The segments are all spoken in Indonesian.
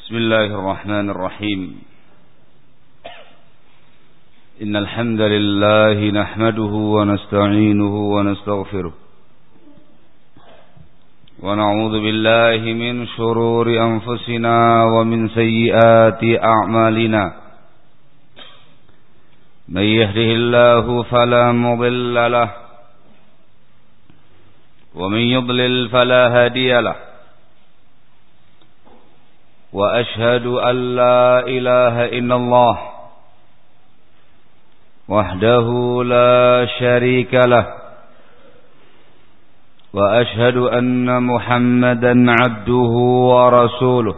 بسم الله الرحمن الرحيم إن الحمد لله نحمده ونستعينه ونستغفره ونعوذ بالله من شرور أنفسنا ومن سيئات أعمالنا من يهده الله فلا مضل له ومن يضلل فلا هادي له وأشهد أن لا إله إلا الله وحده لا شريك له وأشهد أن محمدا عبده ورسوله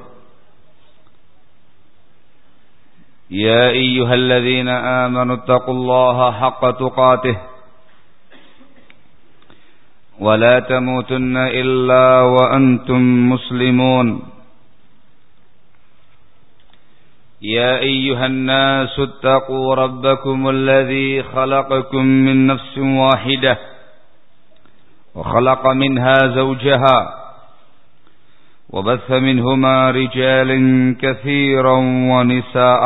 يا أيها الذين آمنوا اتقوا الله حق تقاته ولا تموتن إلا وأنتم مسلمون يا أيها الناس اتقوا ربكم الذي خلقكم من نفس واحدة وخلق منها زوجها وبث منهما رجالا كثيرا ونساء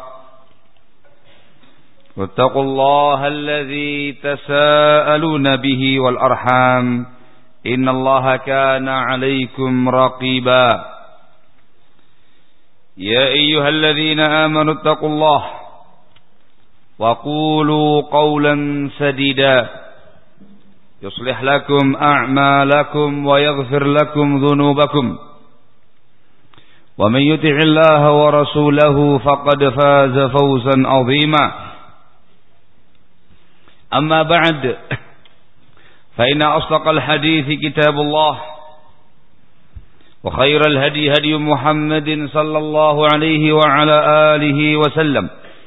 واتقوا الله الذي تساءلون به والأرحام إن الله كان عليكم رقيبا يا أيها الذين آمنوا اتقوا الله وقولوا قولا سديدا يصلح لكم أعمالكم ويغفر لكم ذنوبكم ومن يطع الله ورسوله فقد فاز فوزا عظيما أما بعد فإن أصدق الحديث كتاب الله وخير الهدي هدي محمد صلى الله عليه وعلى آله وسلم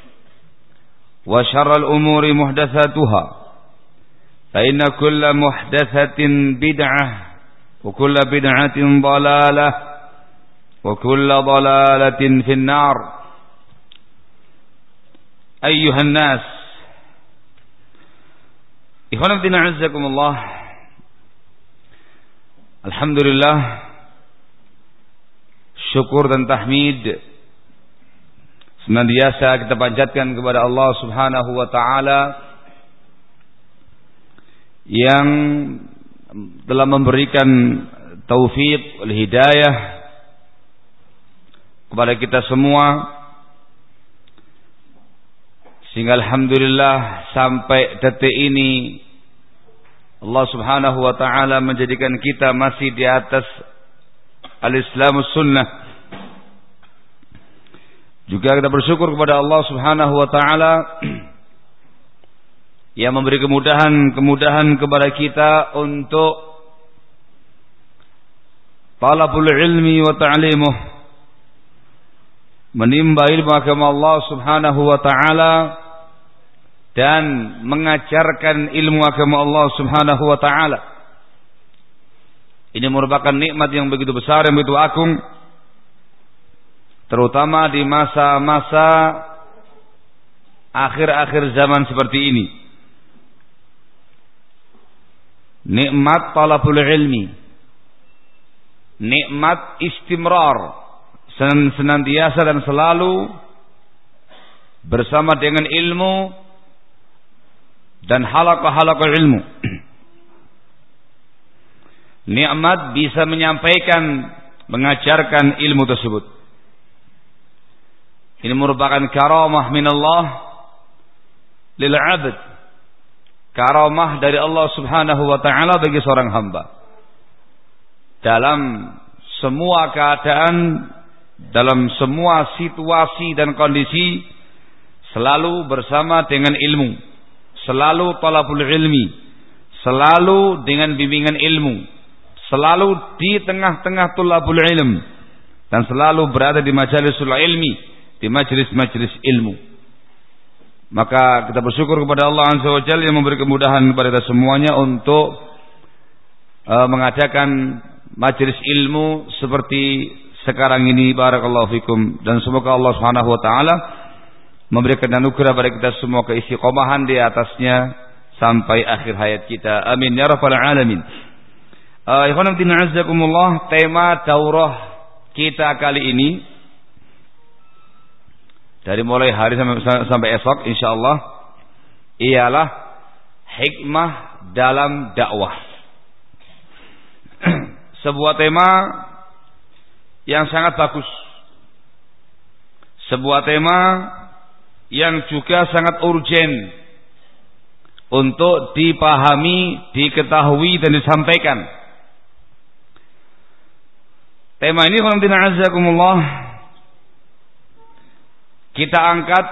وشر الأمور محدثاتها فإن كل محدثة بدعة وكل بدعة ضلالة وكل ضلالة في النار أيها الناس إخوانا الدين أعزكم الله الحمد لله. Syukur dan tahmid senantiasa kita panjatkan kepada Allah Subhanahu wa taala yang telah memberikan taufik wal hidayah kepada kita semua, sehingga alhamdulillah sampai detik ini Allah Subhanahu wa taala menjadikan kita masih di atas al-Islamus Sunnah. Juga kita bersyukur kepada Allah Subhanahu wa taala yang memberi kemudahan kepada kita untuk talabul ilmi wa ta'limuh, menimba ilmu agama Allah Subhanahu wa taala dan mengajarkan ilmu agama Allah Subhanahu wa taala. Ini merupakan nikmat yang begitu besar, yang begitu agung, terutama di masa-masa akhir-akhir zaman seperti ini. Nikmat talabul ilmi, nikmat istimrar, senantiasa dan selalu bersama dengan ilmu dan halaqah-halaqah ilmu. Nikmat bisa menyampaikan, mengajarkan ilmu tersebut. Ini merupakan karamah minallah lil 'abd. Karamah dari Allah Subhanahu wa taala bagi seorang hamba. Dalam semua keadaan, dalam semua situasi dan kondisi, selalu bersama dengan ilmu, selalu talabul ilmi, selalu dengan bimbingan ilmu, selalu di tengah-tengah tulabul ilm, dan selalu berada di majalisul ilmi, di majlis-majlis ilmu. Maka kita bersyukur kepada Allah Azza wa Jalla yang memberi kemudahan kepada kita semuanya untuk mengadakan majlis ilmu seperti sekarang ini. Barakallahu fikum. Dan semoga Allah Subhanahu wa taala memberikan anugerah kepada kita semua keistiqomahan di atasnya sampai akhir hayat kita. Amin ya rabbal alamin. Ikhwan fillah azakumullah, tema daurah kita kali ini dari mulai hari sampai esok insyaallah ialah hikmah dalam dakwah. Sebuah tema yang sangat bagus. Sebuah tema yang juga sangat urgen untuk dipahami, diketahui dan disampaikan. Tema ini azakumullah kita angkat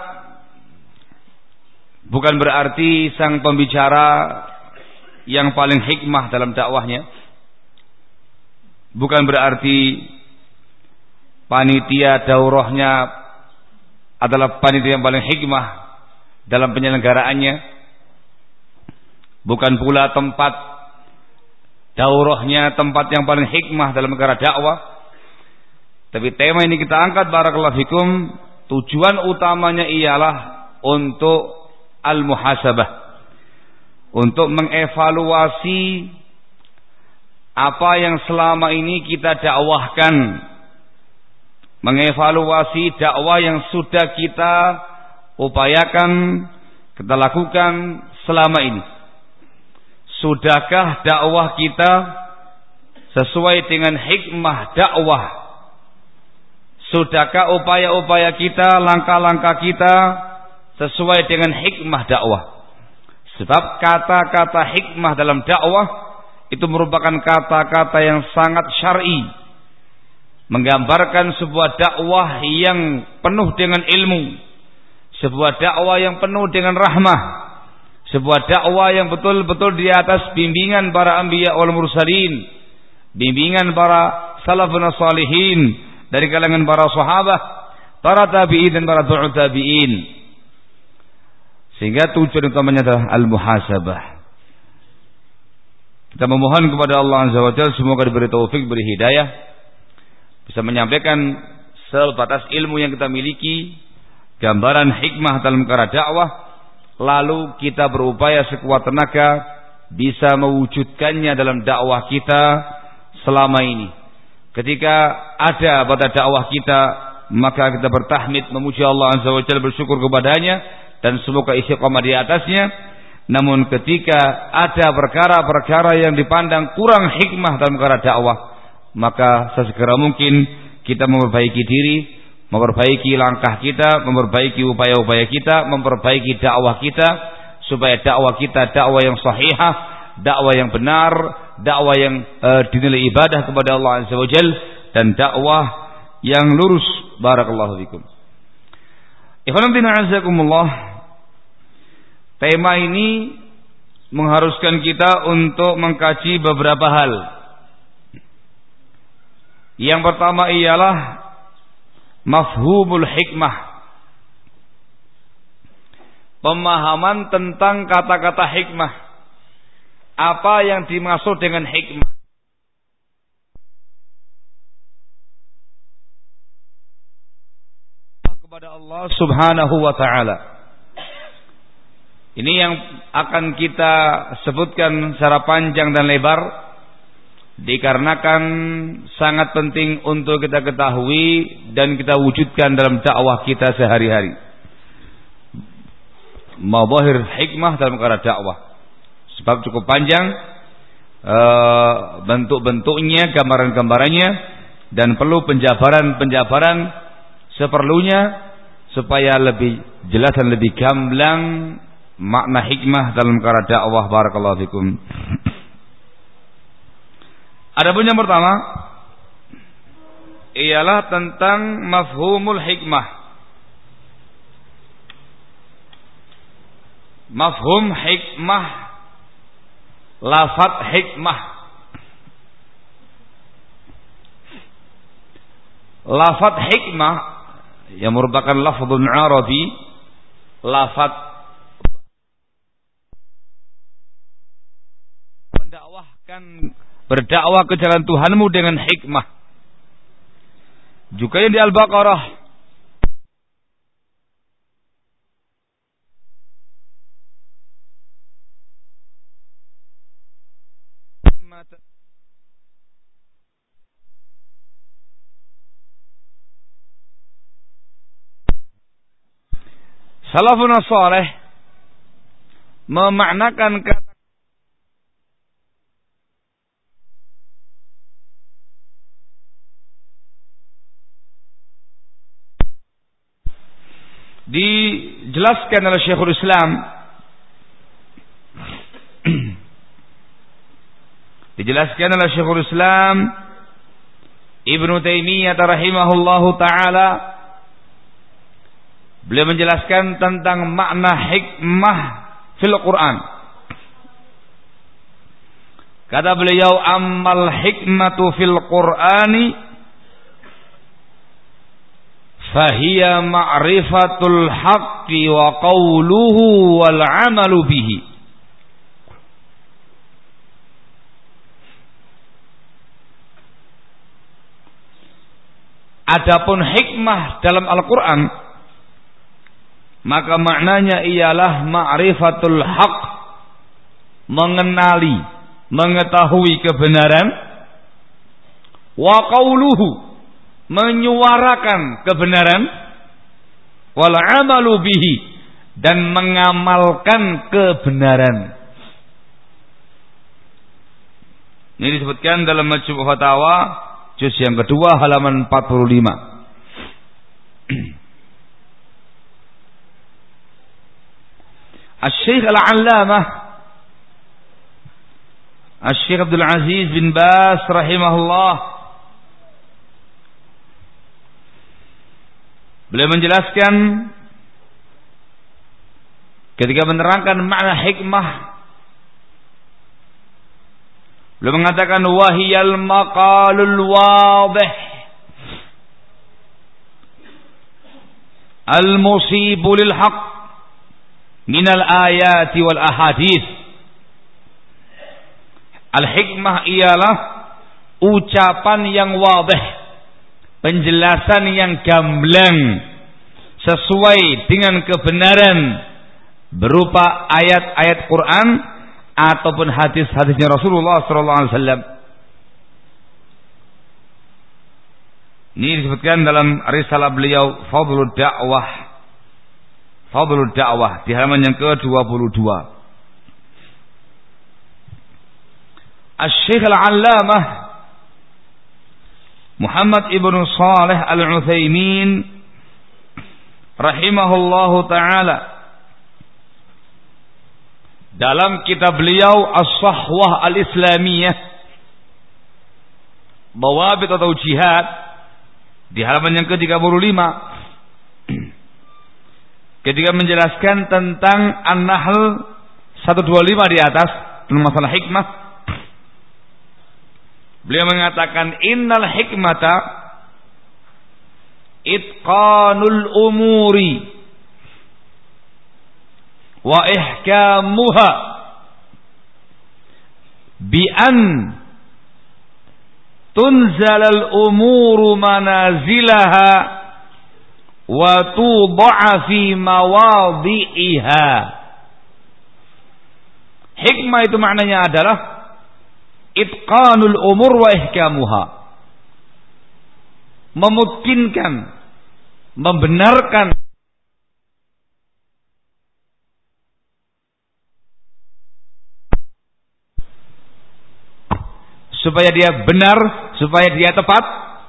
bukan berarti sang pembicara yang paling hikmah dalam dakwahnya. Bukan berarti panitia daurahnya adalah panitia yang paling hikmah dalam penyelenggaraannya. Bukan pula tempat daurahnya tempat yang paling hikmah dalam perkara dakwah. Tapi tema ini kita angkat barakallahu fikum, tujuan utamanya ialah untuk al-muhasabah, untuk mengevaluasi apa yang selama ini kita dakwahkan, mengevaluasi dakwah yang sudah kita upayakan, kita lakukan selama ini. Sudahkah dakwah kita sesuai dengan hikmah dakwah? Sudahkah upaya-upaya kita, langkah-langkah kita sesuai dengan hikmah dakwah? Sebab kata-kata hikmah dalam dakwah itu merupakan kata-kata yang sangat syar'i, menggambarkan sebuah dakwah yang penuh dengan ilmu, sebuah dakwah yang penuh dengan rahmah, sebuah dakwah yang betul-betul di atas bimbingan para anbiya wal mursalin, bimbingan para salafun salihin dari kalangan para sahabat, para tabi'in dan para tabi'in. Sehingga tujuan utamanya adalah al-muhasabah. Kita memohon kepada Allah Azza wa Jalla semoga diberi taufik, beri hidayah, bisa menyampaikan sebatas ilmu yang kita miliki, gambaran hikmah dalam perkara dakwah, lalu kita berupaya sekuat tenaga bisa mewujudkannya dalam dakwah kita selama ini. Ketika ada pada dakwah kita, maka kita bertahmid, memuji Allah Azza wa Jalla, bersyukur kepadanya dan semoga istiqamah di atasnya. Namun ketika ada perkara-perkara yang dipandang kurang hikmah dalam perkara dakwah, maka sesegera mungkin kita memperbaiki diri, memperbaiki langkah kita, memperbaiki upaya-upaya kita, memperbaiki dakwah kita, supaya dakwah kita dakwah yang sahihah, dakwah yang benar, dakwah yang dinilai ibadah kepada Allah Azza wa Jalla, dan dakwah yang lurus. Barakallahu fikum. Ikhwan fillah azakumullah. Tema ini mengharuskan kita untuk mengkaji beberapa hal. Yang pertama ialah mafhumul hikmah, pemahaman tentang kata-kata hikmah. Apa yang dimaksud dengan hikmah? Kepada Allah Subhanahu wa taala. Ini yang akan kita sebutkan secara panjang dan lebar, dikarenakan sangat penting untuk kita ketahui dan kita wujudkan dalam dakwah kita sehari-hari. Mawahir hikmah dalam perkara dakwah. Sebab cukup panjang bentuk-bentuknya, gambaran-gambarannya, dan perlu penjabaran-penjabaran seperlunya supaya lebih jelas dan lebih gamblang makna hikmah dalam perkara dakwah. Barakallahu fikum. Adapun yang pertama ialah tentang mafhumul hikmah. Mafhum hikmah, lafaz hikmah. Lafaz hikmah yang merupakan lafzun Arabi, lafaz berdakwah ke jalan Tuhanmu dengan hikmah. Juga yang di Al-Baqarah, Salafun saleh memaknakan kata dijelaskan oleh Syekhul Islam Ibnu Taimiyah rahimahullahu taala. Beliau menjelaskan tentang makna hikmah fil Quran. Kata beliau, ammal hikmatu fil Qur'ani fahiya ma'rifatul haqqi wa qawluhu wal 'amalu bihi. Adapun hikmah dalam Al-Qur'an, maka maknanya ialah ma'rifatul haqq, mengenali, mengetahui kebenaran, wa qawluhu, menyuarakan kebenaran, wal 'amalu bihi, dan mengamalkan kebenaran. Ini disebutkan dalam Majmu' Fatawa juz yang kedua halaman 45. Asy-Syaikh Al-'Allamah Asy-Syaikh Abdul Aziz bin Baz rahimahullah, beliau menjelaskan ketika menerangkan makna hikmah, beliau mengatakan wahiyal maqalul wadih al-musibu lil haqq minal ayati wal ahadits. Al-hikmah ialah ucapan yang wadih, penjelasan yang gamblang sesuai dengan kebenaran berupa ayat-ayat Quran ataupun hadis-hadisnya Rasulullah sallallahu alaihi wasallam. Ini disebutkan dalam risalah beliau Fadlul Da'wah di halaman yang ke-22. Asy-Syaikh Al-'Allamah Muhammad ibnu Shalih Al-Utsaimin rahimahullahu taala, dalam kitab beliau As-Shahwah Al-Islamiyah, Bawabit atau Jihad, di halaman yang ke-35, ketika menjelaskan tentang An-Nahl 125 di atas tentang masalah hikmah, beliau mengatakan innal hikmata itqanul umuri wa ihkamuha bi an tunzalal umuru manazilaha wa tuda'a fi mawadhi'iha. Hikmah itu maknanya adalah itqanul umur wa ihkamuha, memungkinkan, membenarkan supaya dia benar, supaya dia tepat,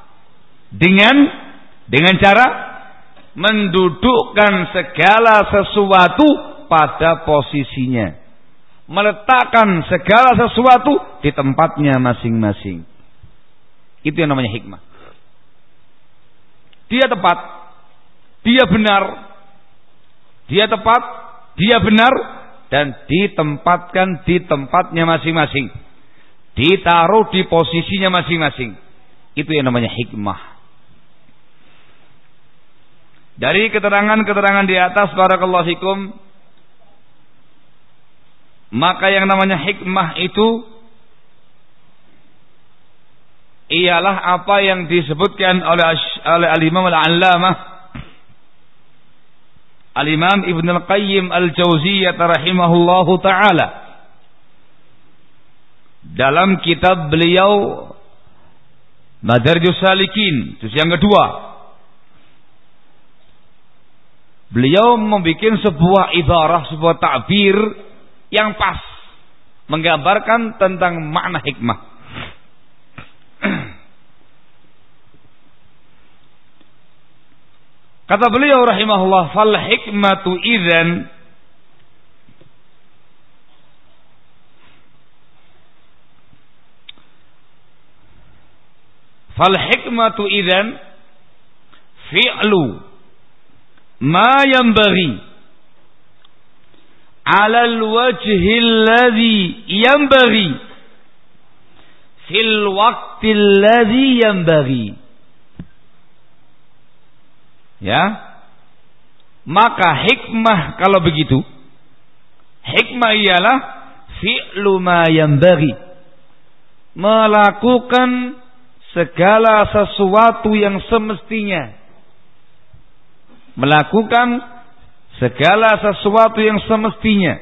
dengan cara mendudukkan segala sesuatu pada posisinya, meletakkan segala sesuatu di tempatnya masing-masing. Itu yang namanya hikmah. Dia tepat, dia benar, dia tepat, dia benar, dan ditempatkan di tempatnya masing-masing, ditaruh di posisinya masing-masing. Itu yang namanya hikmah. Dari keterangan-keterangan di atas, barakallahu fikum, maka yang namanya hikmah itu ialah apa yang disebutkan oleh Al-Imam Al-'Allamah Al-Imam Ibn Al-Qayyim Al-Jauziyah rahimahullahu ta'ala dalam kitab beliau Madarijus Salikin, juz yang kedua, Beliau membuat sebuah ibarah, sebuah takbir yang pas menggambarkan tentang makna hikmah. Kata beliau rahimahullah, fal hikmatu idzan fi'lu ma yanbaghi 'ala al-wajhi alladhi yanbaghi fil waqti alladhi yanbaghi. Ya, maka hikmah kalau begitu, hikmah ialah fi'lu ma yanbaghi, melakukan segala sesuatu yang semestinya, melakukan segala sesuatu yang semestinya,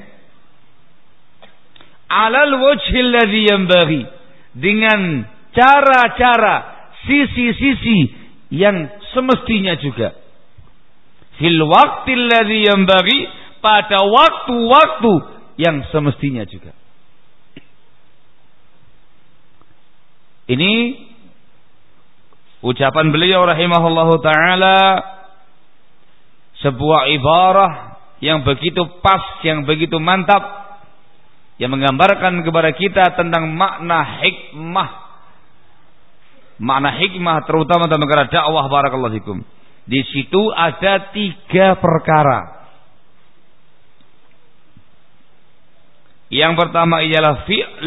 alal wajhil ladzi yanbaghi, dengan cara-cara, sisi-sisi yang semestinya juga, fil waqtil ladzi yanbaghi, pada waktu-waktu yang semestinya juga. Ini ucapan beliau rahimahullahu ta'ala, sebuah ibarah yang begitu pas, yang begitu mantap, yang menggambarkan kepada kita tentang makna hikmah. Makna hikmah terutama dalam perkara dakwah, barakallahu fikum. Di situ ada 3 perkara. Yang pertama ialah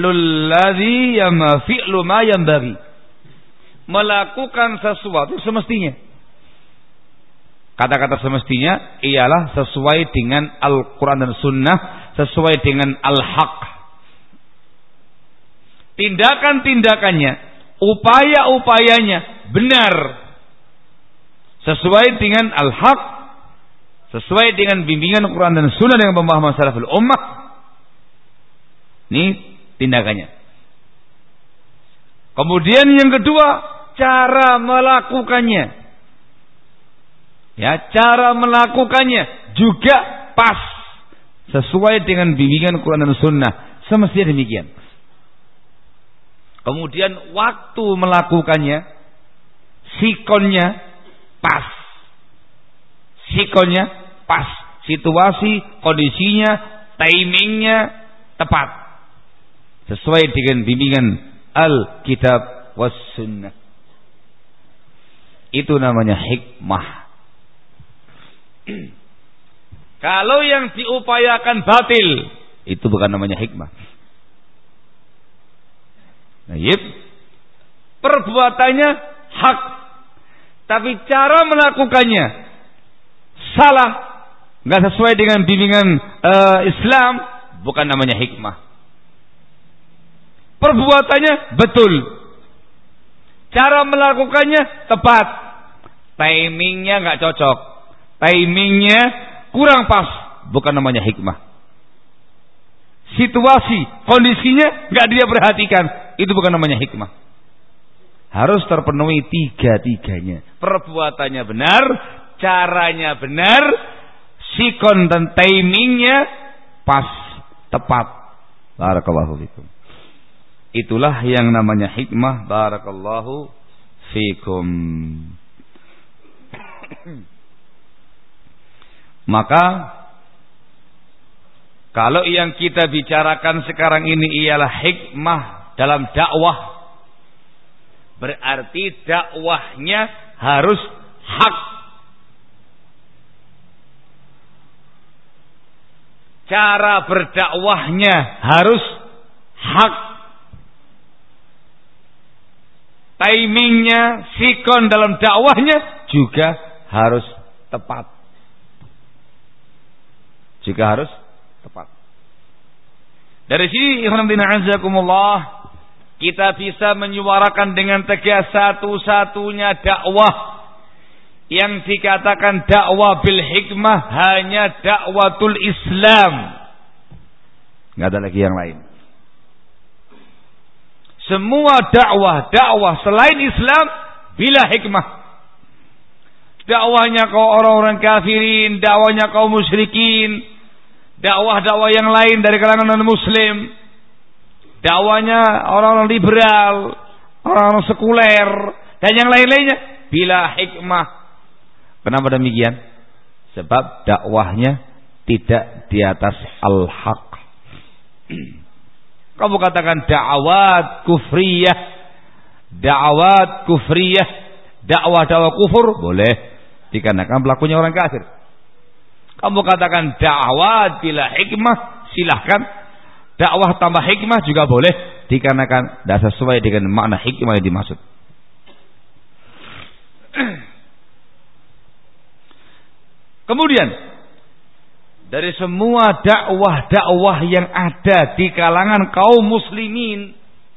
fi'lu ma yanbaghi, melakukan sesuatu semestinya. Kata-kata semestinya ialah sesuai dengan Al-Quran dan Sunnah, sesuai dengan Al-Haq. Tindakan-tindakannya, upaya-upayanya benar, sesuai dengan Al-Haq, sesuai dengan bimbingan Quran dan Sunnah, dengan pemahaman salaful ummah. Ini tindakannya. Kemudian yang kedua, cara melakukannya. Ya, cara melakukannya juga pas, sesuai dengan bimbingan Quran dan Sunnah, semestinya demikian. Kemudian waktu melakukannya, sikonnya pas, sikonnya pas, situasi, kondisinya, timingnya tepat, sesuai dengan bimbingan Al-Kitab was Sunnah. Itu namanya hikmah. Kalau yang diupayakan batil, itu bukan namanya hikmah. Nah, perbuatannya hak, tapi cara melakukannya salah, nggak sesuai dengan bimbingan Islam, bukan namanya hikmah. Perbuatannya betul, cara melakukannya tepat, timingnya nggak cocok, timingnya kurang pas, bukan namanya hikmah. Situasi, kondisinya nggak dia perhatikan, itu bukan namanya hikmah. Harus terpenuhi 3-tiganya. Perbuatannya benar, caranya benar, sikon dan timingnya pas, tepat. Barakallahu fikum. Itulah yang namanya hikmah. Barakallahu fikum. Maka kalau yang kita bicarakan sekarang ini ialah hikmah dalam dakwah, berarti dakwahnya harus hak. Cara berdakwahnya harus hak. Timingnya, sikon dalam dakwahnya juga harus tepat. Juga harus tepat. Dari sini ikhwan fillah azakumullah, kita bisa menyuarakan dengan tegas satu-satunya dakwah yang dikatakan dakwah bil hikmah hanya dakwatul Islam. Enggak ada lagi yang lain. Semua dakwah selain Islam bila hikmah. dakwahnya kaum orang-orang kafirin, dakwahnya kaum musyrikin, dakwah-dakwah yang lain dari kalangan non-muslim, dakwahnya orang-orang liberal, orang-orang sekuler, dan yang lain-lainnya bila hikmah. Kenapa demikian? Sebab dakwahnya tidak di atas al-haq. Kamu katakan dakwah kufriyah, dakwah kufur, boleh, dikarenakan pelakunya orang kafir. Kamu katakan dakwah bila hikmah, silahkan. Dakwah tambah hikmah juga boleh, dikarenakan tidak sesuai dengan makna hikmah yang dimaksud. Kemudian dari semua dakwah-dakwah yang ada di kalangan kaum muslimin,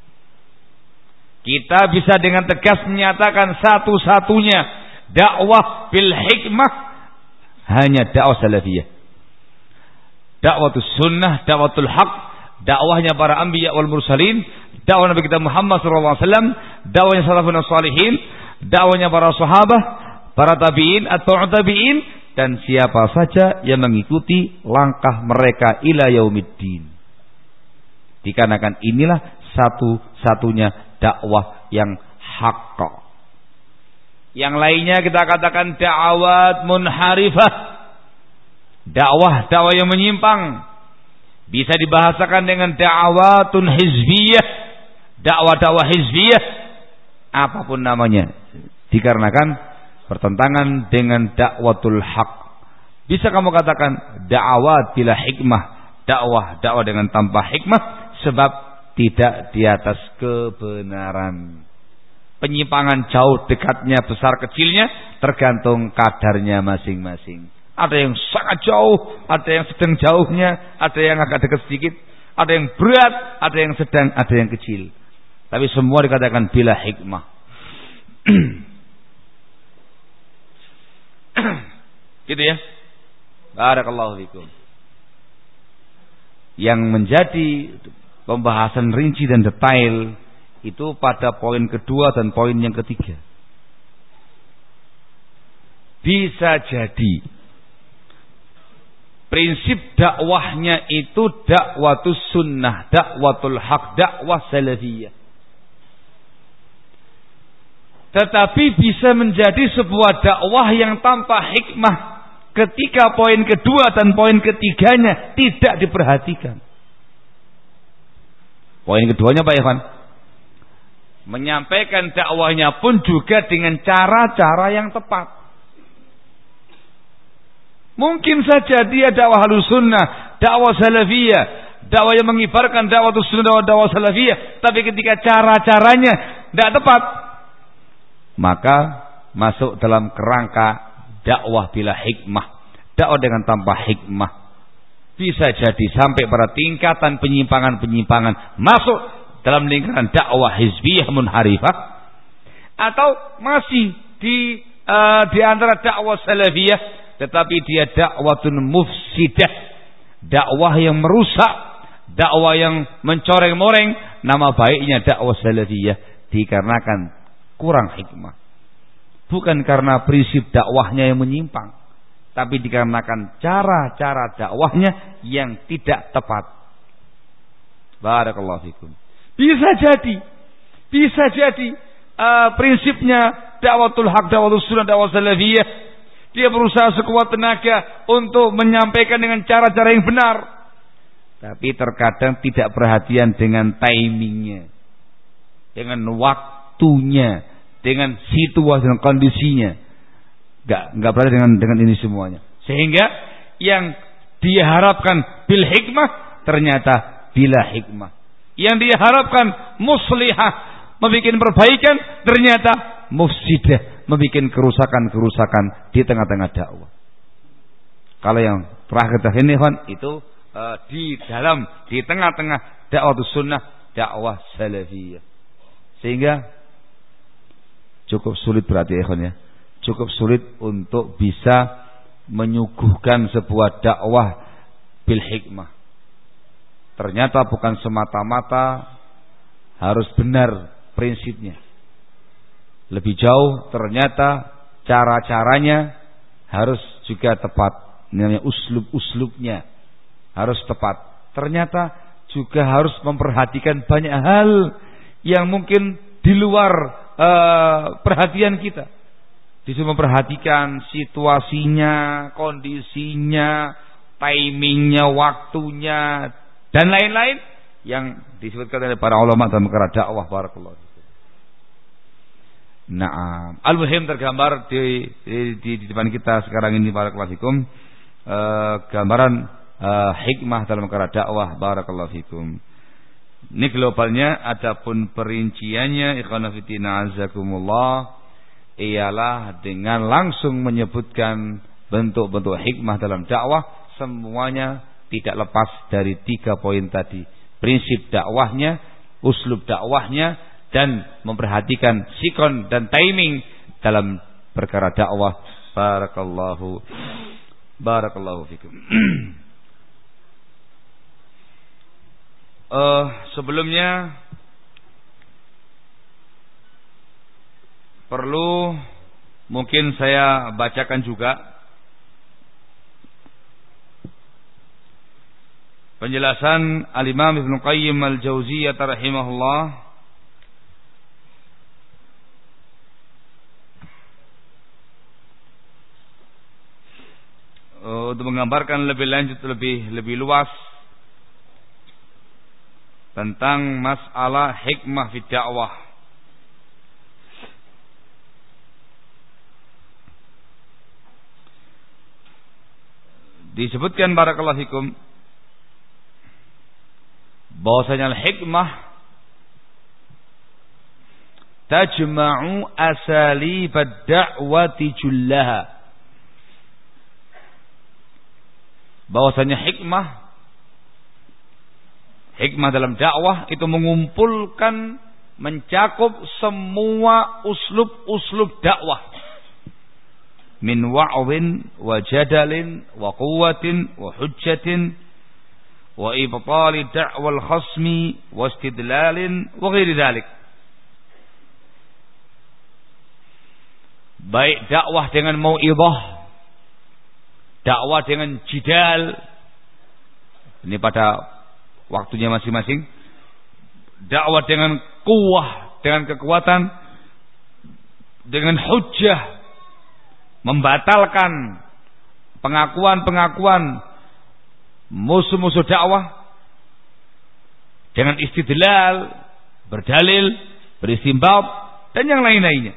kita bisa dengan tegas menyatakan satu-satunya dakwah bil hikmah hanya dakwah salafiyah. Dakwatus sunnah, dakwatul haq, dakwahnya para anbiya wal mursalin, dakwah Nabi kita Muhammad SAW, dakwahnya salafun salihin, dakwahnya para sahabat, para tabi'in atau tabi'in, dan siapa saja yang mengikuti langkah mereka ila yaumiddin. Dikarenakan inilah satu-satunya dakwah yang haqq. Yang lainnya kita katakan dakwah munharifah, dakwah yang menyimpang. Bisa dibahasakan dengan dakwatun hizbiyah, dakwah hizbiyah, apapun namanya, dikarenakan bertentangan dengan dakwatul haq. Bisa kamu katakan dakwah bila hikmah, dakwah dengan tanpa hikmah, sebab tidak di atas kebenaran. Penyimpangan jauh dekatnya, besar kecilnya, tergantung kadarnya masing-masing. Ada yang sangat jauh, ada yang sedang jauhnya, ada yang agak dekat sedikit, ada yang berat, ada yang sedang, ada yang kecil. Tapi semua dikatakan bila hikmah. Gitu ya. Barakallahu fikum. Yang menjadi pembahasan rinci dan detail itu pada poin kedua dan poin yang ketiga. Bisa jadi prinsip dakwahnya itu dakwatus sunnah, dakwatul haq, dakwah salafiyah. Tetapi bisa menjadi sebuah dakwah yang tanpa hikmah ketika poin kedua dan poin ketiganya tidak diperhatikan. Poin keduanya Pak Ikhwan, menyampaikan dakwahnya pun juga dengan cara-cara yang tepat. Mungkin saja dia dakwah Ahlus Sunnah, dakwah salafiyah, dakwah yang mengibarkan dakwah sunnah, dakwah salafiyah, tapi ketika cara-caranya tidak tepat, maka masuk dalam kerangka dakwah bila hikmah, dakwah dengan tanpa hikmah. Bisa jadi sampai pada tingkatan penyimpangan-penyimpangan, masuk dalam lingkaran dakwah hizbiyah munharifah, atau masih di antara dakwah salafiyah, tetapi dia dakwatun mufsidah, dakwah yang merusak, dakwah yang mencoreng-moreng nama baiknya dakwah salafiyah, dikarenakan kurang hikmah. Bukan karena prinsip dakwahnya yang menyimpang, tapi dikarenakan cara-cara dakwahnya yang tidak tepat. Barakallahu fikum. Bisa jadi prinsipnya dakwatul haq, dakwatul sunnah, dakwah salafiyah, dia berusaha sekuat tenaga untuk menyampaikan dengan cara-cara yang benar, tapi terkadang tidak perhatian dengan timingnya, dengan waktunya, dengan situasi dan kondisinya. Enggak berada dengan ini semuanya. Sehingga yang dia harapkan bil hikmah ternyata bila hikmah. Yang dia harapkan muslihah, membuat perbaikan, ternyata mufsidah, membuat kerusakan-kerusakan di tengah-tengah dakwah. Kalau yang terakhir ini itu di tengah-tengah dakwah sunnah, dakwah salafiyah. Sehingga cukup sulit berarti ikhwan ya. Cukup sulit untuk bisa menyuguhkan sebuah dakwah bil hikmah. Ternyata bukan semata-mata harus benar prinsipnya. Lebih jauh ternyata cara-caranya harus juga tepat. Namanya uslub-uslubnya harus tepat. Ternyata juga harus memperhatikan banyak hal yang mungkin di luar perhatian kita. Disuruh memperhatikan situasinya, kondisinya, timingnya, waktunya, dan lain-lain yang disebutkan oleh para ulama dalam perkara dakwah. Barakallahu. Nah, al-muhim tergambar di depan kita sekarang ini barakallahu fikum, gambaran hikmah dalam perkara dakwah. Barakallahu fikum. Ini globalnya, adapun perinciannya ikhwan fillah azakumullah ialah dengan langsung menyebutkan bentuk-bentuk hikmah dalam dakwah, semuanya tidak lepas dari 3 poin tadi. Prinsip dakwahnya, uslub dakwahnya, dan memperhatikan sikon dan timing dalam perkara dakwah. Barakallahu fikum. Sebelumnya perlu mungkin saya bacakan juga penjelasan Al-Imam Ibnu Qayyim Al-Jauziyah rahimahullah untuk menggambarkan lebih lanjut, lebih luas tentang masalah hikmah fi dakwah. Disebutkan barakallahu fikum bahwasanya al-hikmah tajma'u asalib ad-da'wati jullaha. Bahwasanya hikmah dalam dakwah itu mengumpulkan, mencakup semua uslub-uslub dakwah, min wa'dhin wa jadalin wa quwwatin wa hujjatin wa ibtali da'wal khasmi wa istidlalin wa ghairi dzalik. Baik dakwah dengan mau'idhah, dakwah dengan jidal, ini pada waktunya masing-masing. Dakwah dengan kuwah, dengan kekuatan, dengan hujjah, membatalkan pengakuan-pengakuan musuh-musuh dakwah, dengan istidlal, berdalil, beristinbat, dan yang lain-lainnya.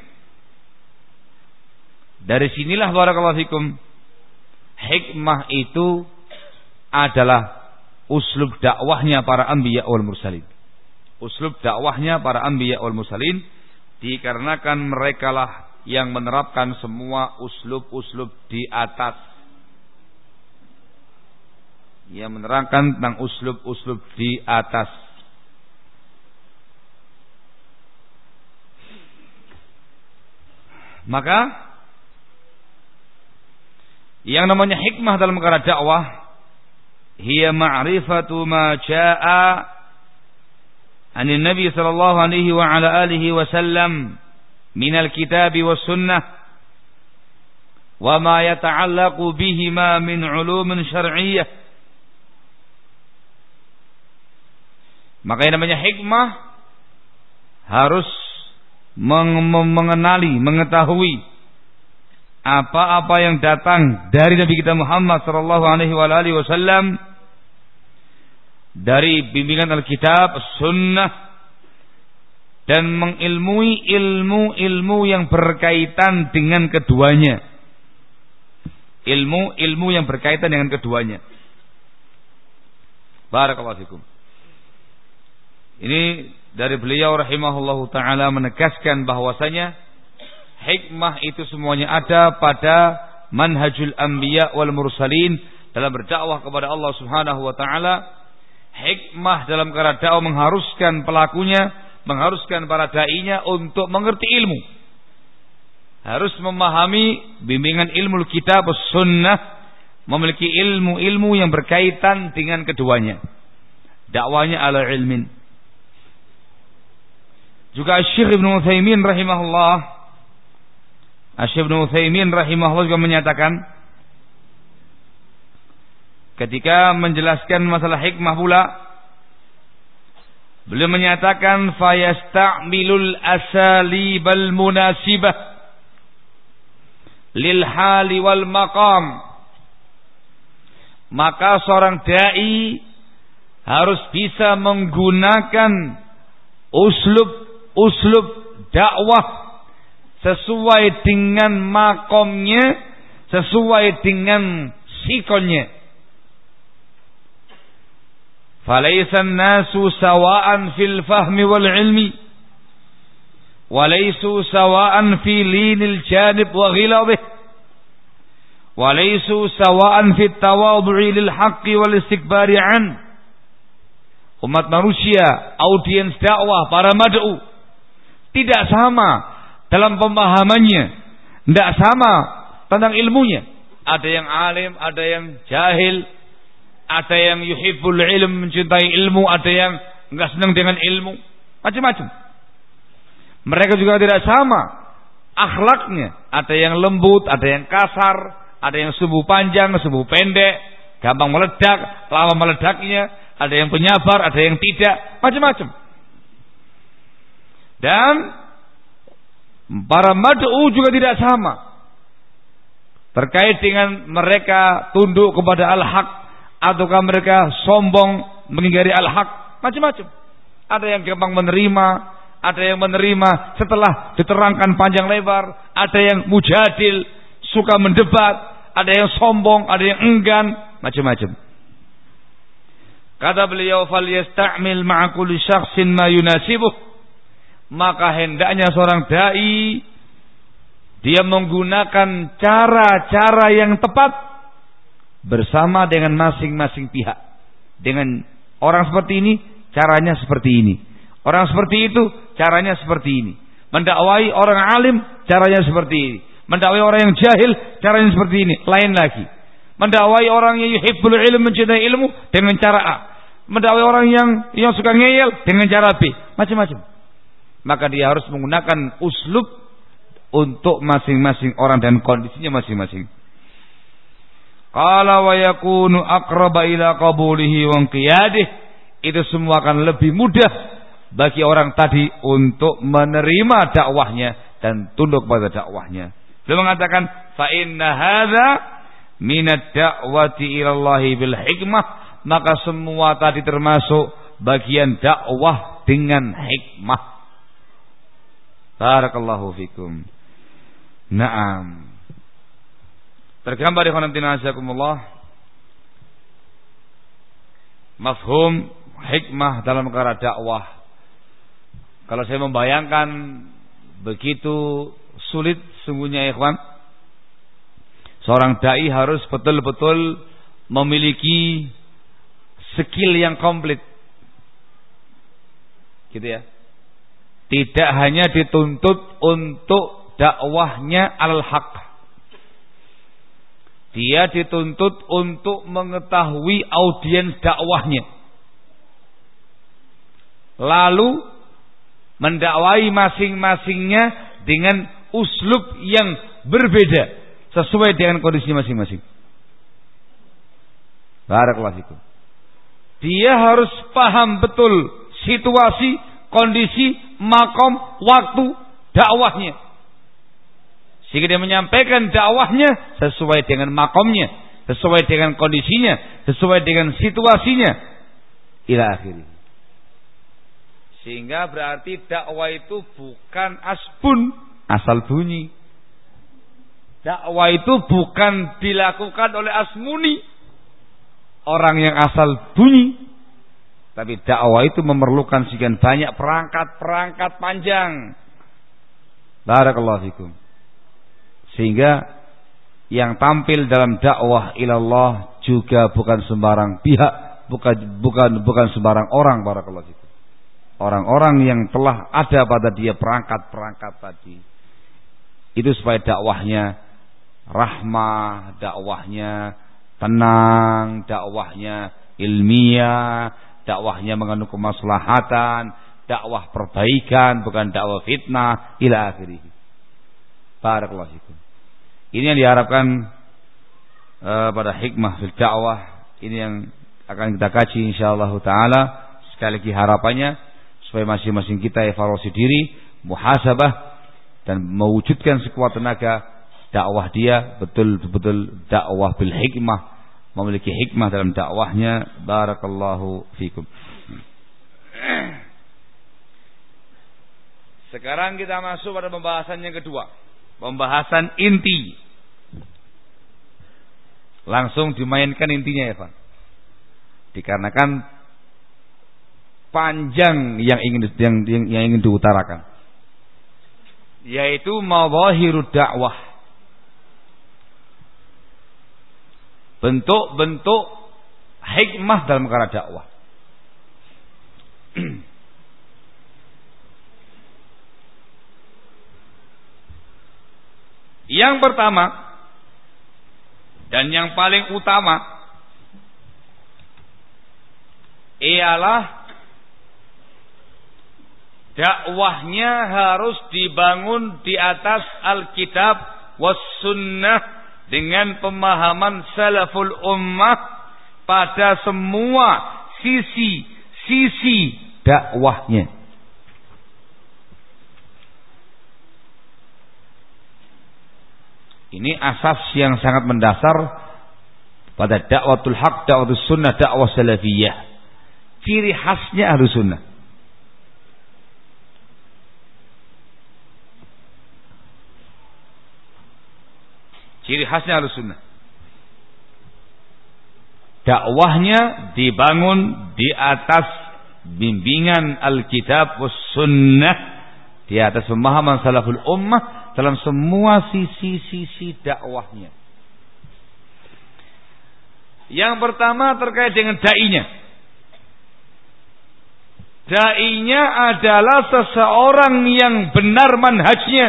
Dari sinilah barakallahu fikum, hikmah itu adalah uslub dakwahnya para anbiya wal mursalin. Uslub dakwahnya para anbiya wal mursalin, dikarenakan merekalah yang menerapkan semua uslub-uslub di atas, yang menerangkan tentang uslub-uslub di atas. Maka yang namanya hikmah dalam perkara dakwah, hiya ma'rifatu ma jaa'a anin Nabi sallallahu alaihi wa ala alihi wasallam minal kitab was sunnah wa ma yata'allaqu bihima min ulumin syar'iyyah. Maka yang namanya hikmah harus mengenali, mengetahui apa-apa yang datang dari Nabi kita Muhammad sallallahu alaihi wasallam dari bimbingan Alkitab, Sunnah, dan mengilmui ilmu-ilmu yang berkaitan dengan keduanya. Ilmu-ilmu yang berkaitan dengan keduanya. Barakallahu fikum. Ini dari beliau rahimahullahu taala menegaskan bahwasanya hikmah itu semuanya ada pada manhajul anbiya wal mursalin dalam berdakwah kepada Allah Subhanahu wa taala. Hikmah dalam perkara dakwah mengharuskan pelakunya, mengharuskan para dai-nya untuk mengerti ilmu. Harus memahami bimbingan ilmu kitab sunnah, memiliki ilmu-ilmu yang berkaitan dengan keduanya. Dakwanya ala ilmin. Juga Syekh Ibnu Utsaimin rahimahullah Syekh Ibnu Utsaimin rahimahullah juga menyatakan ketika menjelaskan masalah hikmah pula, beliau menyatakan fayasta'milul asalibal munasibah lil hali wal maqam. Maka seorang dai harus bisa menggunakan uslub dakwah sesuai dengan makomnya, sesuai dengan sikonnya. Falaysa an-nasu sawa'an fil fahmi wal ilmi, walaysu sawa'an fi linil janib wa ghilabih, walaysu sawa'an fi tawadhu'i lil haqqi wal istikbari an. Umat manusia, audiens dakwah, para mad'u tidak sama dalam pemahamannya, tidak sama tentang ilmunya. Ada yang alim, ada yang jahil, ada yang yuhibbul ilm, mencintai ilmu, ada yang enggak senang dengan ilmu, macam-macam. Mereka juga tidak sama akhlaknya. Ada yang lembut, ada yang kasar, ada yang sumbu panjang, sumbu pendek, gampang meledak, lama meledaknya, ada yang penyabar, ada yang tidak, macam-macam. Dan para mad'u juga tidak sama terkait dengan mereka tunduk kepada al-haq ataukah mereka sombong mengingkari al-haq, macam-macam. Ada yang gampang menerima, ada yang menerima setelah diterangkan panjang lebar, ada yang mujadil, suka mendebat, ada yang sombong, ada yang enggan, macam-macam. Kata beliau, falyasta'mil ma'a kulli syakhsin ma yunasibuh. Maka hendaknya seorang dai dia menggunakan cara-cara yang tepat bersama dengan masing-masing pihak. Dengan orang seperti ini, caranya seperti ini. Orang seperti itu, caranya seperti ini. Mendakwai orang alim, caranya seperti ini. Mendakwai orang yang jahil, caranya seperti ini. Lain lagi. Mendakwai orang yang yuhibbul ilm, mencintai ilmu, dengan cara A. Mendakwai orang yang suka ngeyel, dengan cara B. Macam-macam. Maka dia harus menggunakan uslub untuk masing-masing orang dan kondisinya masing-masing. Qala wa yakunu aqraba ila qabulihi wa inqiyadih. Itu semua akan lebih mudah bagi orang tadi untuk menerima dakwahnya dan tunduk pada dakwahnya. Beliau mengatakan fa inna hadza minad da'wati ila Allah bil hikmah. Maka semua tadi termasuk bagian dakwah dengan hikmah. Barakallahu fikum. Naam. Tergambar di khonantina azakumullah mafhum hikmah dalam perkara dakwah. Kalau saya membayangkan begitu sulit sungguhnya ikhwan. Seorang dai harus betul-betul memiliki skill yang komplit. Gitu ya. Tidak hanya dituntut untuk dakwahnya al-haq. Dia dituntut untuk mengetahui audiens dakwahnya. Lalu mendakwai masing-masingnya dengan uslub yang berbeda sesuai dengan kondisinya masing-masing. Barakallahu fikum. Dia harus paham betul situasi, kondisi, makom, waktu dakwahnya. Sehingga dia menyampaikan dakwahnya sesuai dengan makomnya, sesuai dengan kondisinya, sesuai dengan situasinya. Ila akhirih. Sehingga berarti dakwah itu bukan asbun, asal bunyi. Dakwah itu bukan dilakukan oleh asmuni, orang yang asal bunyi. Tapi dakwah itu memerlukan sekian banyak perangkat-perangkat panjang. Barakallahu fikum. Sehingga yang tampil dalam dakwah ilallah juga bukan sembarang pihak, bukan sembarang orang. Barakallahu fikum. Orang-orang yang telah ada pada dia perangkat-perangkat tadi. Itu supaya dakwahnya rahmah, dakwahnya tenang, dakwahnya ilmiah, dakwahnya mengandung kemaslahatan, dakwah perbaikan, bukan dakwah fitnah, ila akhirih. Barakallahu fikum. Ini yang diharapkan pada hikmah fil dakwah. Ini yang akan kita kaji insyaallah taala. Sekali lagi harapannya supaya masing-masing kita evaluasi diri, muhasabah dan mewujudkan sekuat tenaga dakwah dia betul-betul dakwah bil hikmah, memiliki hikmah dalam dakwahnya. Barakallahu fikum. Sekarang kita masuk pada pembahasan yang kedua, pembahasan inti. Langsung dimainkan intinya ya Pak. Dikarenakan panjang yang ingin diutarakan, yaitu mawahirud dakwah, bentuk-bentuk hikmah dalam perkara dakwah. Yang pertama dan yang paling utama ialah dakwahnya harus dibangun di atas Alkitab was sunnah dengan pemahaman salaful ummah pada semua sisi dakwahnya. Ini asas yang sangat mendasar pada dakwatul haq, dakwatul sunnah, dakwah salafiyah. Ciri khasnya Ahlus Sunnah. Ciri khasnya Ahlus Sunnah. Dakwahnya dibangun di atas bimbingan Alkitab was sunnah, di atas pemahaman salaful ummah dalam semua sisi dakwahnya. Yang pertama terkait dengan da'inya. Da'inya adalah seseorang yang benar manhajnya.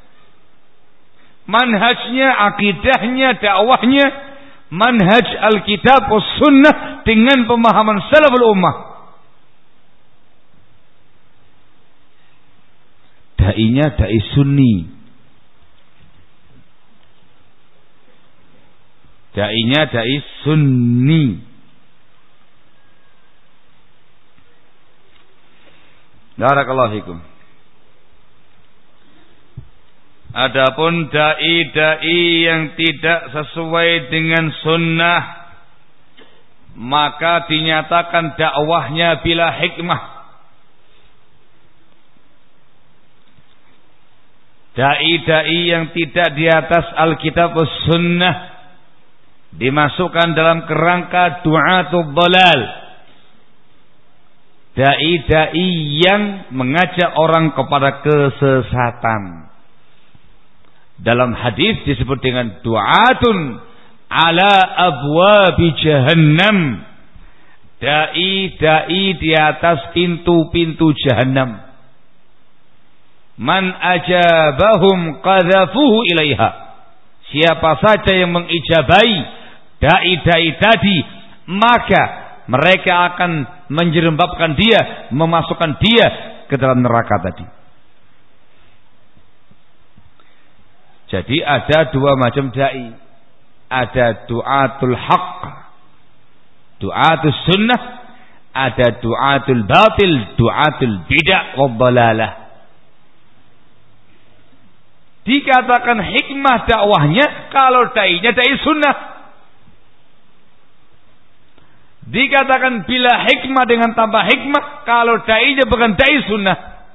Manhajnya, akidahnya, dakwahnya manhaj Alkitab was sunnah dengan pemahaman salaful ummah. Da'inya da'i sunni. Da'inya da'i sunni. Barakallahu fikum. Adapun da'i yang tidak sesuai dengan sunnah, maka dinyatakan dakwahnya bila hikmah. Da'i yang tidak di atas Alkitab was sunnah dimasukkan dalam kerangka du'atul dhalal. Da'i yang mengajak orang kepada kesesatan. Dalam hadis disebut dengan du'atun ala abwabi jahannam. Da'i di atas pintu-pintu jahannam. Man ajabahum qadhafuhu ilaiha. Siapa saja yang mengijabai da'i tadi, maka mereka akan menjerembabkan dia, memasukkan dia ke dalam neraka tadi. Jadi ada dua macam da'i. Ada du'atul haq, du'atul sunnah, ada du'atul batil, du'atul bid'ah wa dhalalah. Dikatakan hikmah dakwahnya kalau da'inya da'i sunnah. Dikatakan bila hikmah dengan tambah hikmah kalau da'inya bukan da'i sunnah.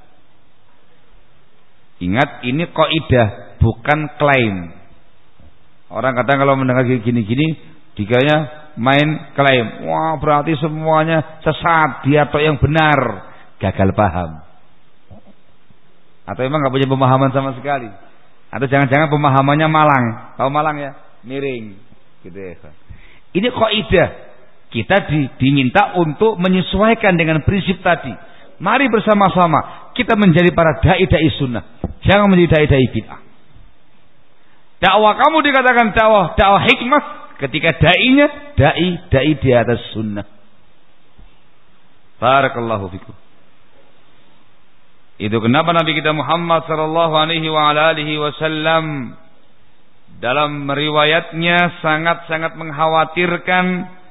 Ingat, ini kaidah, bukan klaim. Orang kadang kalau mendengar gini-gini dikiranya main klaim. Wah, berarti semuanya sesat, dia atau yang benar. Gagal paham. Atau emang gak punya pemahaman sama sekali. Atau jangan-jangan pemahamannya malang. Tahu malang ya? Miring gitu ya. Ini kaidah. Kita diminta untuk menyesuaikan dengan prinsip tadi. Mari bersama-sama kita menjadi para da'i sunnah. Jangan menjadi da'i bid'ah. Dakwah kamu dikatakan dakwah hikmah ketika da'inya da'i di atas sunnah. Barakallahu fikum. Itu kenapa Nabi kita Muhammad sallallahu alaihi wa alihi wasallam dalam riwayatnya sangat-sangat mengkhawatirkan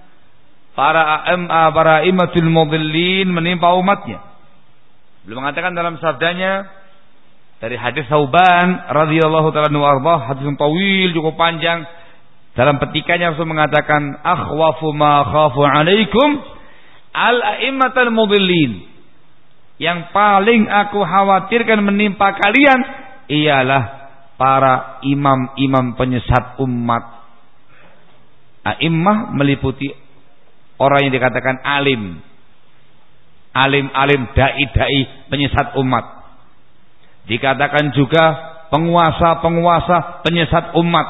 para imatul mudhillin menimpa umatnya. Beliau mengatakan dalam sabdanya dari hadis Thauban radhiyallahu ta'ala anhu arba, hadis yang tawil cukup panjang, dalam petikannya Rasul mengatakan akhwafu ma khafu alaikum al-a'immatul mudhillin. Yang paling aku khawatirkan menimpa kalian ialah para imam-imam penyesat umat. A'immah meliputi orang yang dikatakan alim, dai-dai penyesat umat. Dikatakan juga penguasa-penguasa penyesat umat.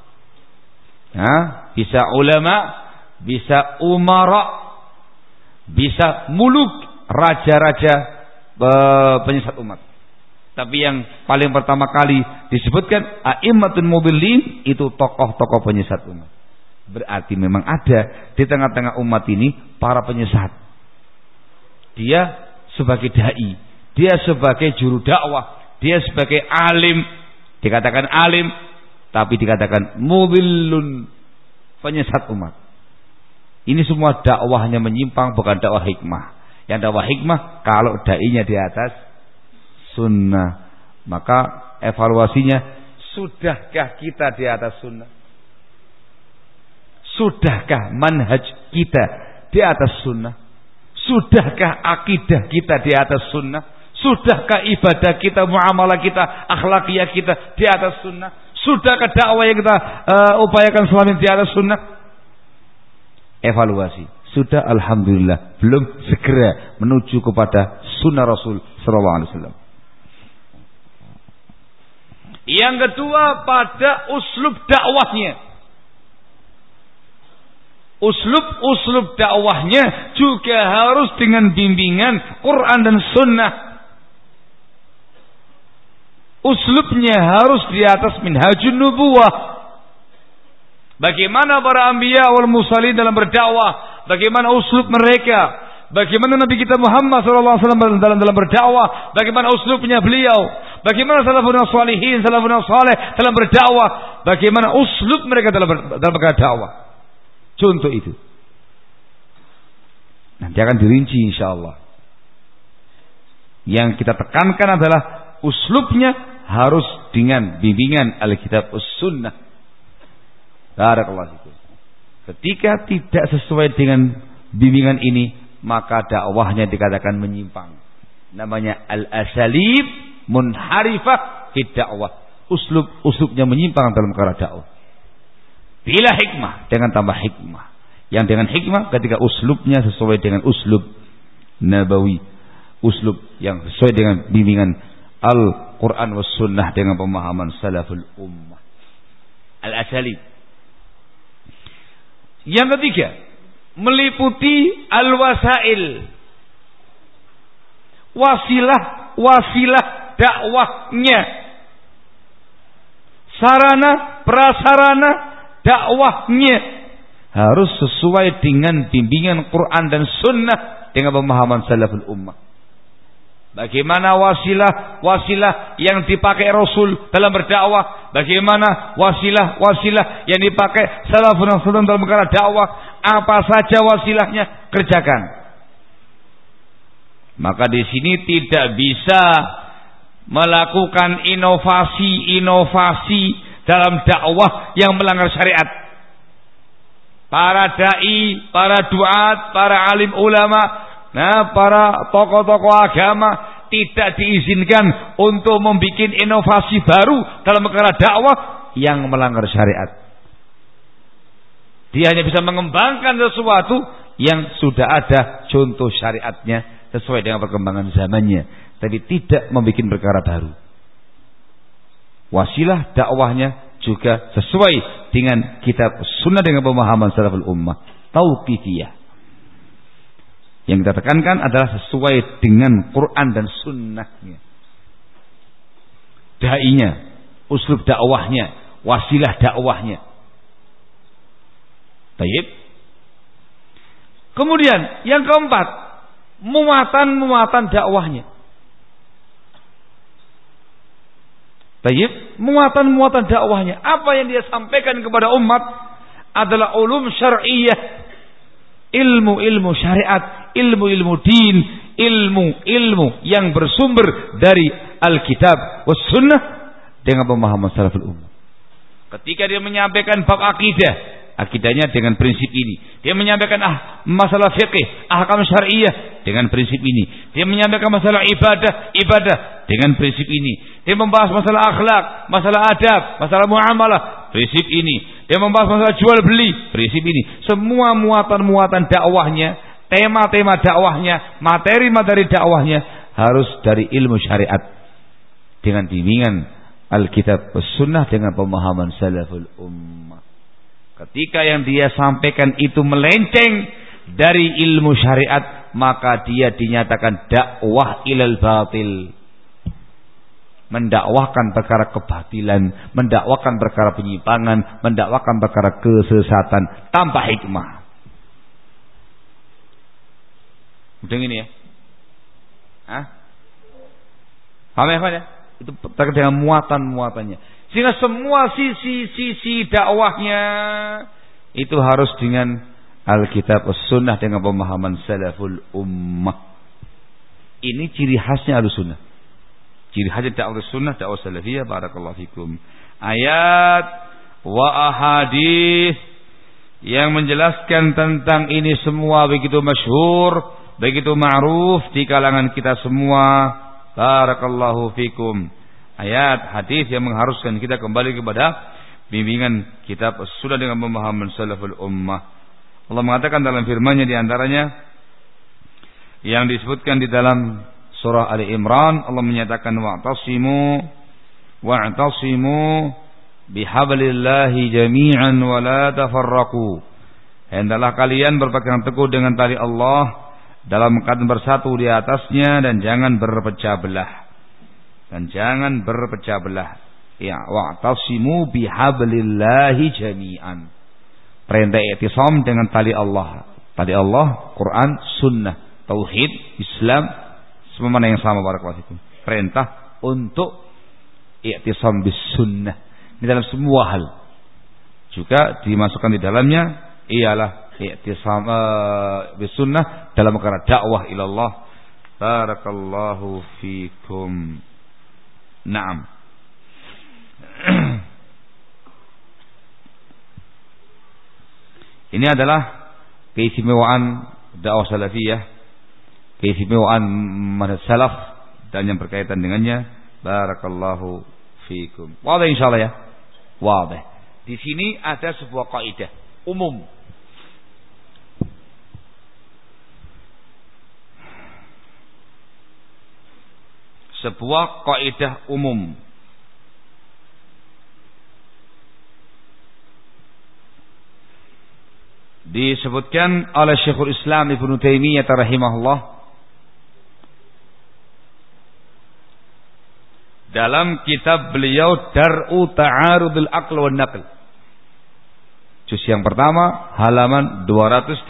Bisa ulama, bisa umara, bisa muluk, raja-raja penyesat umat. Tapi yang paling pertama kali disebutkan a'immatul mudhillin itu tokoh-tokoh penyesat umat. Berarti memang ada di tengah-tengah umat ini para penyesat. Dia sebagai dai, dia sebagai juru dakwah, dia sebagai alim, dikatakan alim, tapi dikatakan mudhillun, penyesat umat. Ini semua dakwahnya menyimpang, bukan dakwah hikmah. Yang dakwah hikmah kalau dai-nya di atas sunnah, maka evaluasinya, sudahkah kita di atas sunnah? Sudahkah manhaj kita di atas sunnah? Sudahkah akidah kita di atas sunnah? Sudahkah ibadah kita, muamalah kita, akhlakiyah kita di atas sunnah? Sudahkah dakwah yang kita upayakan selama ini di atas sunnah? Evaluasi. Sudah, alhamdulillah. Belum, segera menuju kepada sunnah Rasul sallallahu alaihi wasallam. Yang kedua, pada uslub dakwahnya. Uslub dakwahnya juga harus dengan bimbingan Quran dan sunnah. Uslubnya harus di atas minhajun nubuwah. Bagaimana para anbiya wal mursalin dalam berdakwah, bagaimana uslub mereka, bagaimana Nabi kita Muhammad SAW dalam berdakwah, bagaimana uslubnya beliau, bagaimana salafun salihin, salafun saleh dalam berdakwah, bagaimana uslub mereka dalam berdakwah. Contoh itu nanti akan dirinci insyaallah. Yang kita tekankan adalah uslubnya harus dengan bimbingan Alkitab Sunnah. Barakallahu fikum. Ketika tidak sesuai dengan bimbingan ini, maka dakwahnya dikatakan menyimpang. Namanya al-asalib munharifah fi dakwah. Uslubnya menyimpang dalam perkara dakwah. Bila hikmah, dengan tambah hikmah. Yang dengan hikmah ketika uslubnya sesuai dengan uslub nabawi, uslub yang sesuai dengan bimbingan Al-Quran was sunnah dengan pemahaman salaful ummah. Al-asalib. Yang ketiga, meliputi al-wasail, wasilah dakwahnya, sarana prasarana dakwahnya harus sesuai dengan bimbingan Quran dan sunnah dengan pemahaman salaful ummah. Bagaimana wasilah yang dipakai Rasul dalam berdakwah, bagaimana wasilah yang dipakai salafun salih dalam perkara dakwah, apa saja wasilahnya kerjakan. Maka di sini tidak bisa melakukan inovasi dalam dakwah yang melanggar syariat. Para dai, para duat, para alim ulama, para tokoh-tokoh agama tidak diizinkan untuk membuat inovasi baru dalam perkara dakwah yang melanggar syariat. Dia hanya bisa mengembangkan sesuatu yang sudah ada contoh syariatnya sesuai dengan perkembangan zamannya, tapi tidak membuat perkara baru. Wasilah dakwahnya juga sesuai dengan kitab sunnah dengan pemahaman salaful ummah, tauqifiyah. Yang kita tekankan adalah sesuai dengan Quran dan sunnahnya. Dai-nya, uslub dakwahnya, wasilah dakwahnya. Baik. Kemudian yang keempat, muatan dakwahnya. Tayyib, muatan-muatan dakwahnya, apa yang dia sampaikan kepada umat adalah ulum syar'iyyah, ilmu-ilmu syariat, ilmu-ilmu din, ilmu-ilmu yang bersumber dari Alkitab was sunnah dengan pemahaman salaful ummah. Ketika dia menyampaikan bab akidah, akidahnya dengan prinsip ini. Dia menyampaikan masalah fikih, ahkam syar'iyyah dengan prinsip ini. Dia menyampaikan masalah ibadah dengan prinsip ini. Dia membahas masalah akhlak, masalah adab, masalah muamalah, prinsip ini. Dia membahas masalah jual beli, prinsip ini. Semua muatan-muatan dakwahnya, tema-tema dakwahnya, materi-materi dakwahnya harus dari ilmu syariat dengan bimbingan Alkitab Sunnah dengan pemahaman salaful ummah. Ketika yang dia sampaikan itu melenceng dari ilmu syariat, maka dia dinyatakan dakwah ilal batil, mendakwahkan perkara kebatilan, mendakwahkan perkara penyimpangan, mendakwahkan perkara kesesatan tanpa hikmah. Udah ini ya? Paham ya? Itu terkait dengan muatan-muatannya. Sehingga semua sisi-sisi dakwahnya itu harus dengan Alkitab Sunnah dengan pemahaman salaful ummah. Ini ciri khasnya Ahlussunnah. Ciri khasnya dakwah sunnah, dakwah salafiyah. Barakallahu fikum. Ayat wa ahadits yang menjelaskan tentang ini semua begitu masyhur, begitu ma'ruf di kalangan kita semua. Barakallahu fikum. Ayat hadis yang mengharuskan kita kembali kepada bimbingan kitab sudah dengan pemahaman salaful ummah. Allah mengatakan dalam firman-Nya di antaranya yang disebutkan di dalam surah Ali Imran, Allah menyatakan wa'tasimu bihablillahi jami'an wa la tafarraqu. Hendaklah kalian berpegang teguh dengan tali Allah dalam keadaan bersatu di atasnya dan jangan berpecah belah. Ya, wa'tasimu bihablillahi jami'an. Perintah i'tisam dengan tali Allah. Tali Allah, Quran, sunnah, tauhid, Islam, semua mana yang sama. Barakallahu fikum. Perintah untuk i'tisam bis sunnah. Ini dalam semua hal. Juga dimasukkan di dalamnya ialah i'tisam bis sunnah dalam perkara dakwah ila Allah. Barakallahu fikum. Naam. Ini adalah keistimewaan dakwah salafiyah, keistimewaan manhaj salaf dan yang berkaitan dengannya. Barakallahu fikum. Wadah insyaallah ya. Wadah. Di sini ada sebuah kaidah umum. Sebuah kaidah umum. Disebutkan oleh Syekhul Islam Ibnu Taimiyah rahimahullah dalam kitab beliau Dar'u Ta'arudul Aql wan Naql. Juz yang pertama halaman 234.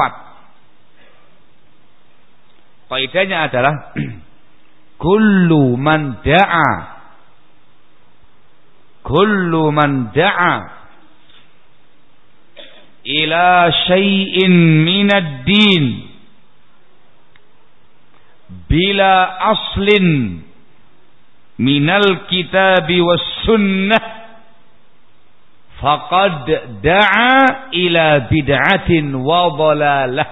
Kaidahnya adalah kullu man da'a ila syai'in minad din bila aslin minal kitabi was sunnah faqad da'a ila bid'atin wa dhalalah.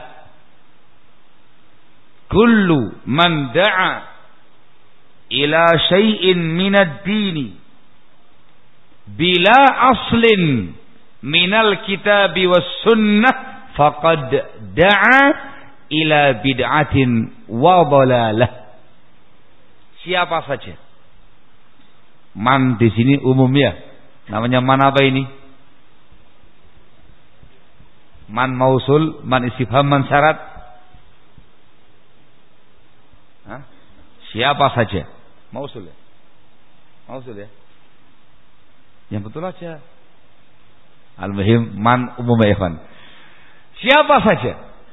Kullu man da'a ila syai'in minad dini bila aslin minal kitabi was sunnah faqad da'a ila bid'atin wa dhalalah. Siapa saja. Man di sini umum ya. Namanya man apa ini? Man mausul, man istifham, man syarat. Siapa saja. Mausul ya? Mausul ya? Yang betul aja. Al-muhim man umum ya ikhwan. Siapa saja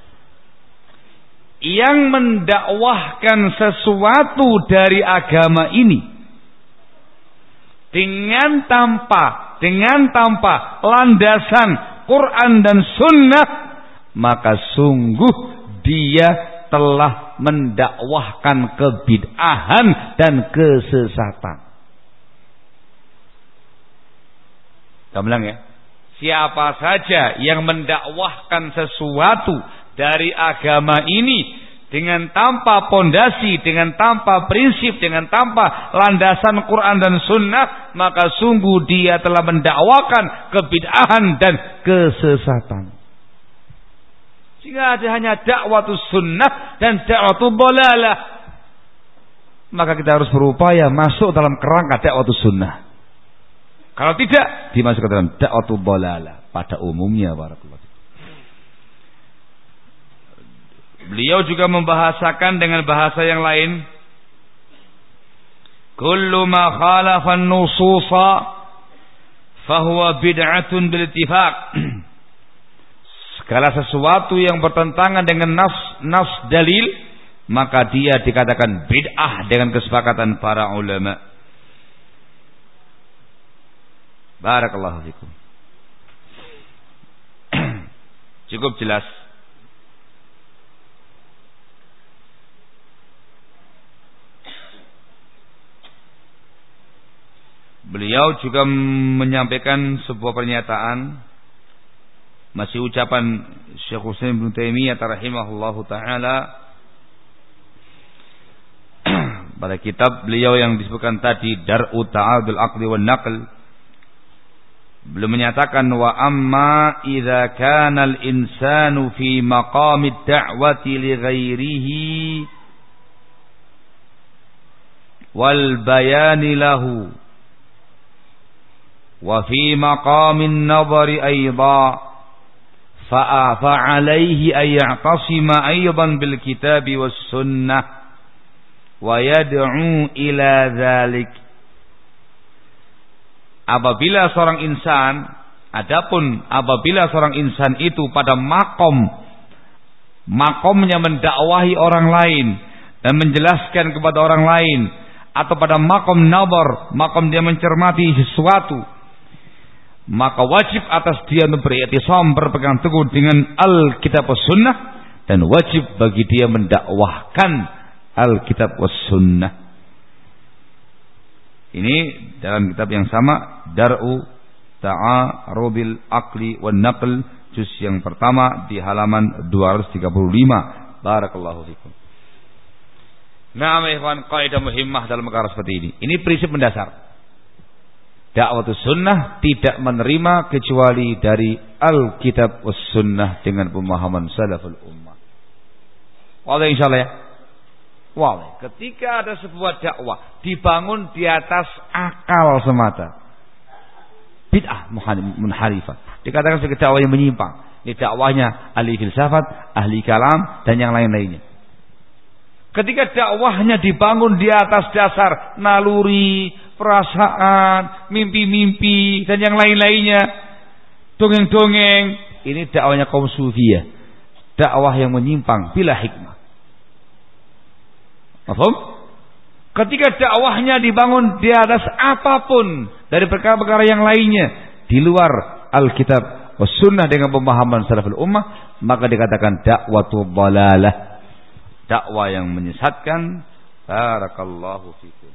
yang mendakwahkan sesuatu dari agama ini dengan tanpa landasan Quran dan Sunnah, maka sungguh dia telah mendakwahkan kebid'ahan dan kesesatan. Kita bilang ya, siapa saja yang mendakwahkan sesuatu dari agama ini dengan tanpa pondasi, dengan tanpa prinsip, dengan tanpa landasan Quran dan Sunnah, maka sungguh dia telah mendakwakan kebid'ahan dan kesesatan. Jika ada hanya dakwatus sunnah dan dakwatul dhalalah, maka kita harus berupaya masuk dalam kerangka dakwatus sunnah. Kalau tidak, dimasukkan dalam dakwatul dhalalah pada umumnya. Barakallahu. Beliau juga membahasakan dengan bahasa yang lain, kullu ma khalafa an-nususa fahuwa bid'atun bil ittifaq. Segala sesuatu yang bertentangan dengan nas dalil, maka dia dikatakan bid'ah dengan kesepakatan para ulama. Barakallahu fikum. Cukup jelas. Beliau juga menyampaikan sebuah pernyataan, masih ucapan Syekh Utsaimin bin Taimiyah rahimahullahu taala pada kitab beliau yang disebutkan tadi, Dar'u Ta'adul Aqli wan Naql. Beliau menyatakan, wa amma idza kana al-insanu fi maqamid da'wati li ghairihi wal bayani lahu wa fi maqamin nadhari ayda fa'alayhi ay ya'tasima aydan bil kitabi was sunnah wa yad'u ila dhalik. Apabila seorang insan itu pada makomnya mendakwahi orang lain dan menjelaskan kepada orang lain, atau pada makom nadhar, makom dia mencermati sesuatu, maka wajib atas dia untuk beriktisam, berpegang teguh dengan Alkitab was Sunnah, dan wajib bagi dia mendakwahkan Alkitab was Sunnah. Ini dalam kitab yang sama, Dar'u Ta'arudil Aqli wan Naql, juz yang pertama di halaman 235. Barakallahu fikum. Nah, ikhwan, kaidah muhimmah dalam perkara seperti ini. Ini prinsip mendasar. Dakwatus sunnah tidak menerima kecuali dari Alkitab was Sunnah dengan pemahaman salaful ummah. Wallah, insyaallah ya. Wallah, ketika ada sebuah dakwah dibangun di atas akal semata, bid'ah munharifah, dikatakan sebagai dakwah yang menyimpang. Ini dakwahnya ahli filsafat, ahli kalam, dan yang lain-lainnya. Ketika dakwahnya dibangun di atas dasar naluri, perasaan, mimpi-mimpi, dan yang lain-lainnya, dongeng-dongeng, ini dakwahnya kaum sufiyah, dakwah yang menyimpang bila hikmah. Paham? Ketika dakwahnya dibangun di atas apapun dari perkara-perkara yang lainnya di luar Alkitab was Sunnah dengan pemahaman salaful ummah, maka dikatakan dakwatul dhalalah, dakwah yang menyesatkan. Barakallahu fikum.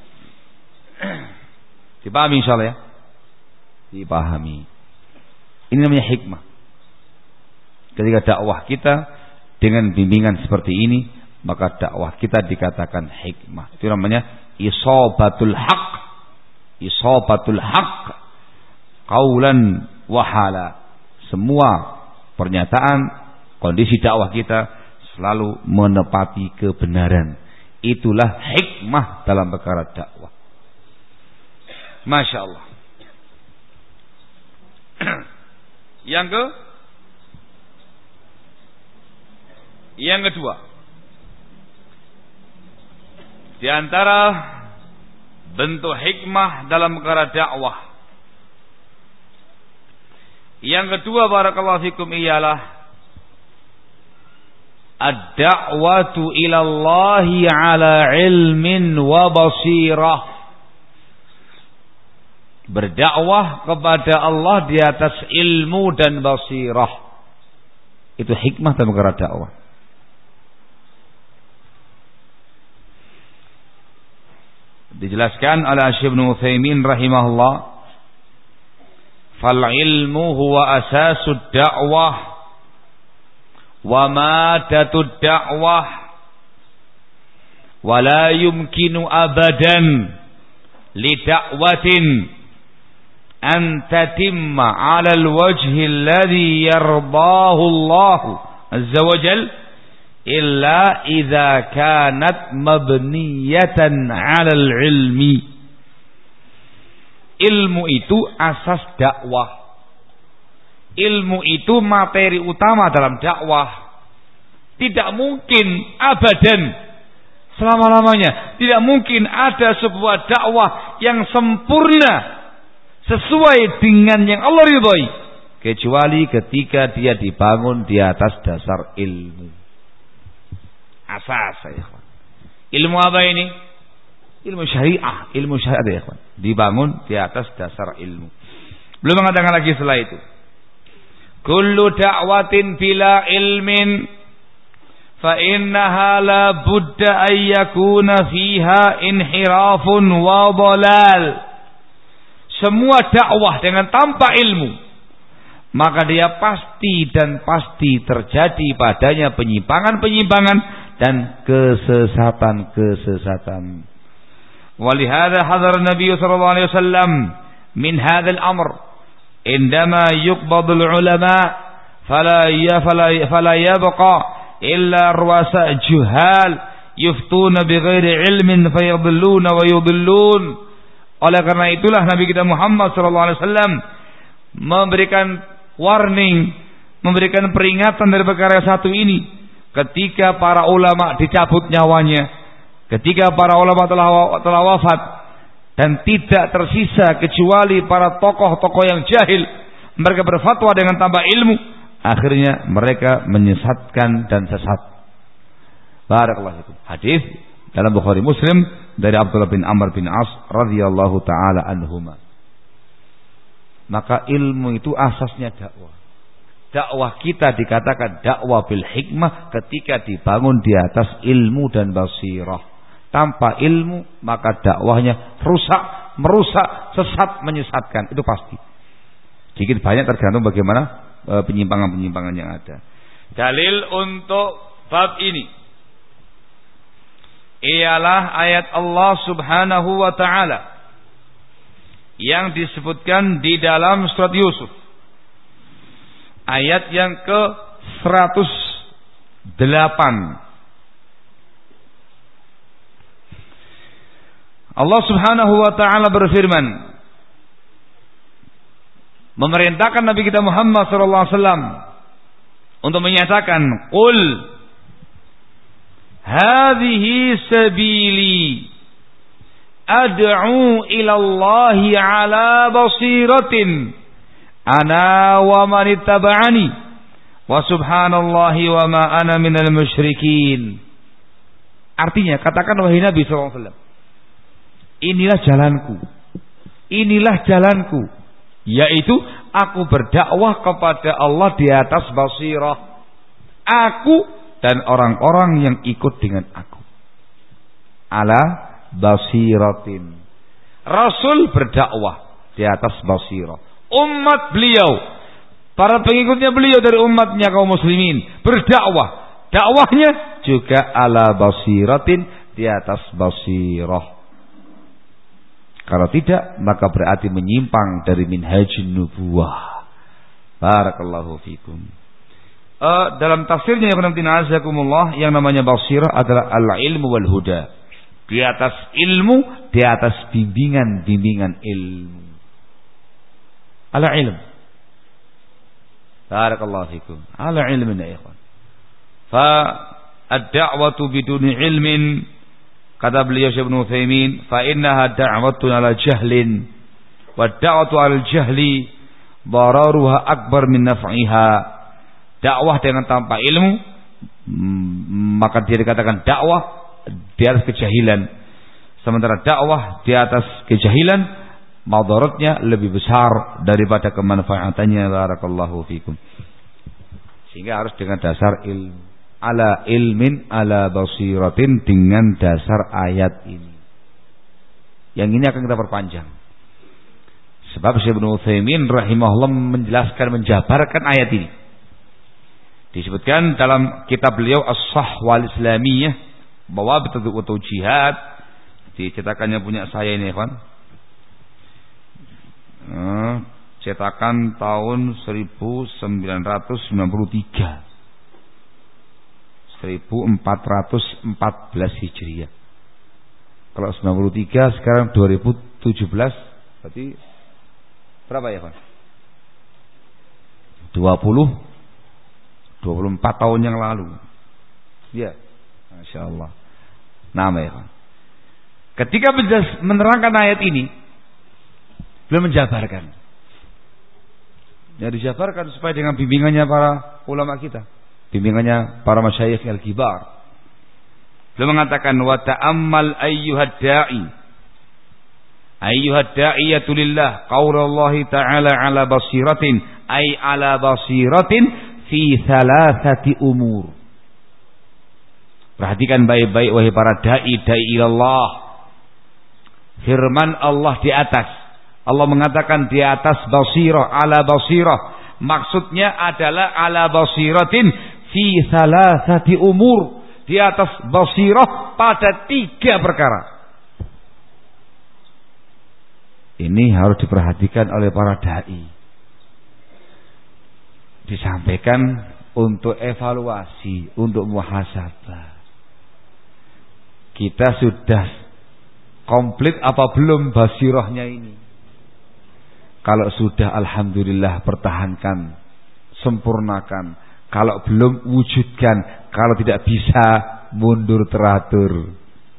Dipahami insyaallah ya? Dipahami. Ini namanya hikmah. Ketika dakwah kita dengan bimbingan seperti ini, maka dakwah kita dikatakan hikmah. Itu namanya isabatul haq. Isabatul haq qaulan wa hala. Semua pernyataan, kondisi dakwah kita selalu menepati kebenaran. Itulah hikmah dalam perkara dakwah. Masya Allah. Yang kedua, di antara bentuk hikmah dalam perkara dakwah, yang kedua, barakallahu fikum, ialah ad-da'watu ilallahi ala ilmin wa basirah. berdakwah kepada Allah di atas ilmu dan basirah. Itu hikmah dalam perkara dakwah. Dijelaskan oleh Syekh Ibnu Utsaimin rahimahullah, fal ilmu huwa asasud da'wah wa madatud da'wah wa la yumkinu abadan li da'watin an tatimma 'ala al-wajhi alladhi yardahu Allah azza wa jalla illa idza kanat mabniyatan 'alal ilmi. Ilmu itu asas dakwah. Ilmu itu materi utama dalam dakwah. Tidak mungkin abadan, selama-lamanya tidak mungkin ada sebuah dakwah yang sempurna sesuai dengan yang Allah ridhoi kecuali ketika dia dibangun di atas dasar ilmu. Asas ya ikhwan. Ilmu apa ini? Ilmu syariah, ilmu syariat ya ikhwan. Dibangun di atas dasar ilmu. Belum mengatakan lagi setelah itu. Kullu da'watin bila ilmin fa innaha la budda an yakuna fiha inhirafun wa dhalal. Semua dakwah dengan tanpa ilmu, maka dia pasti dan pasti terjadi padanya penyimpangan-penyimpangan dan kesesatan-kesesatan. Walihada hadar Nabi sallallahu alaihi wasallam min hadzal amr indama yuqbadul ulama fala yabqa illa ruwasa juhal yuftuna bighairi ilmin fayadhilluna wa yudhillun. Oleh karena itulah Nabi kita Muhammad sallallahu alaihi wasallam memberikan warning, memberikan peringatan dari perkara satu ini. Ketika para ulama dicabut nyawanya, ketika para ulama telah wafat dan tidak tersisa kecuali para tokoh-tokoh yang jahil, mereka berfatwa dengan tanpa ilmu, akhirnya mereka menyesatkan dan sesat. Barakallahu fikum. Hadis dalam Bukhari Muslim dari Abdullah bin Amr bin As radhiyallahu taala anhuma. Maka ilmu itu asasnya dakwah. Dakwah kita dikatakan dakwah bil hikmah ketika dibangun di atas ilmu dan basirah. Tanpa ilmu maka dakwahnya rusak, merusak, sesat, menyesatkan. Itu pasti. Sedikit banyak tergantung bagaimana penyimpangan-penyimpangan yang ada. Dalil untuk bab ini ialah ayat Allah Subhanahu wa taala yang disebutkan di dalam surat Yusuf. Ayat yang ke-108. Allah Subhanahu wa taala berfirman, memerintahkan Nabi kita Muhammad sallallahu alaihi wasallam untuk menyatakan, "Qul hadhihi sabili ad'u ila Allahi ala basiratin ana wa man ittaba'ani wa subhanallahi wa ma ana minal musyrikin." Artinya, katakan wahai Nabi sallallahu alaihi wasallam, inilah jalanku. Inilah jalanku, yaitu aku berdakwah kepada Allah di atas basirah. Aku dan orang-orang yang ikut dengan aku. Ala basiratin. Rasul berdakwah di atas basirah. Umat beliau, para pengikutnya beliau dari umatnya kaum muslimin berdakwah. Dakwahnya juga ala basiratin, di atas basirah. Kalau tidak, maka berarti menyimpang dari minhajun nubuwah. Barakallahu fikum. Dalam tafsirnya yang namanya basirah adalah al-ilmu wal huda. Di atas ilmu, di atas bimbingan-bimbingan ilmu. Ala ilm. Barakallahu fikum. Ala ilmin ya ikhwan. Fa ad-da'watu biduni ilmin, kata beliau Syekh Ibnu Utsaimin, fa innaha da'watun ala jahlin wa da'watu ala jahli dararuha akbar min naf'iha. Dakwah dengan tanpa ilmu, maka dia dikatakan dakwah di atas kejahilan. Sementara dakwah di atas kejahilan, madaratnya lebih besar daripada kemanfaatannya. Barakallahu fikum. Sehingga harus dengan dasar ilmu. Ala ilmin ala basiratin, dengan dasar ayat ini. Yang ini akan kita perpanjang. Sebab Syekh Ibnu Utsaimin rahimahullah menjelaskan, menjabarkan ayat ini. Disebutkan dalam kitab beliau As-Shah wal Islamiyah, bahwa betul-betul jihad, dicetakannya punya saya ini, kawan. Cetakan tahun 1993, 1414 Hijriah. Kalau 93 sekarang 2017, berarti berapa ya, kawan? 24 tahun yang lalu. Ya, Masya Allah. Nama ya, kawan. Ketika menerangkan ayat ini, beliau menjabarkan. Ya, dijabarkan supaya dengan bimbingannya para ulama kita, bimbingannya para masyayikh al-kibar. Beliau mengatakan, wa ta'ammal ayyuhad da'i, ayyuhad da'iyatu lillah, qaulallahi ta'ala ala basiratin, ay ala basiratin fi thalathati umur. Perhatikan baik-baik wahai para dai ilallah. Firman Allah di atas. Allah mengatakan di atas basirah, ala basirah. Maksudnya adalah ala basiratin fi thalathati umur. Di atas basirah pada 3 perkara. Ini harus diperhatikan oleh para dai. Disampaikan untuk evaluasi, untuk muhasabah. Kita sudah komplit apa belum basirahnya ini? Kalau sudah, alhamdulillah, pertahankan, sempurnakan. Kalau belum, wujudkan. Kalau tidak bisa, mundur teratur.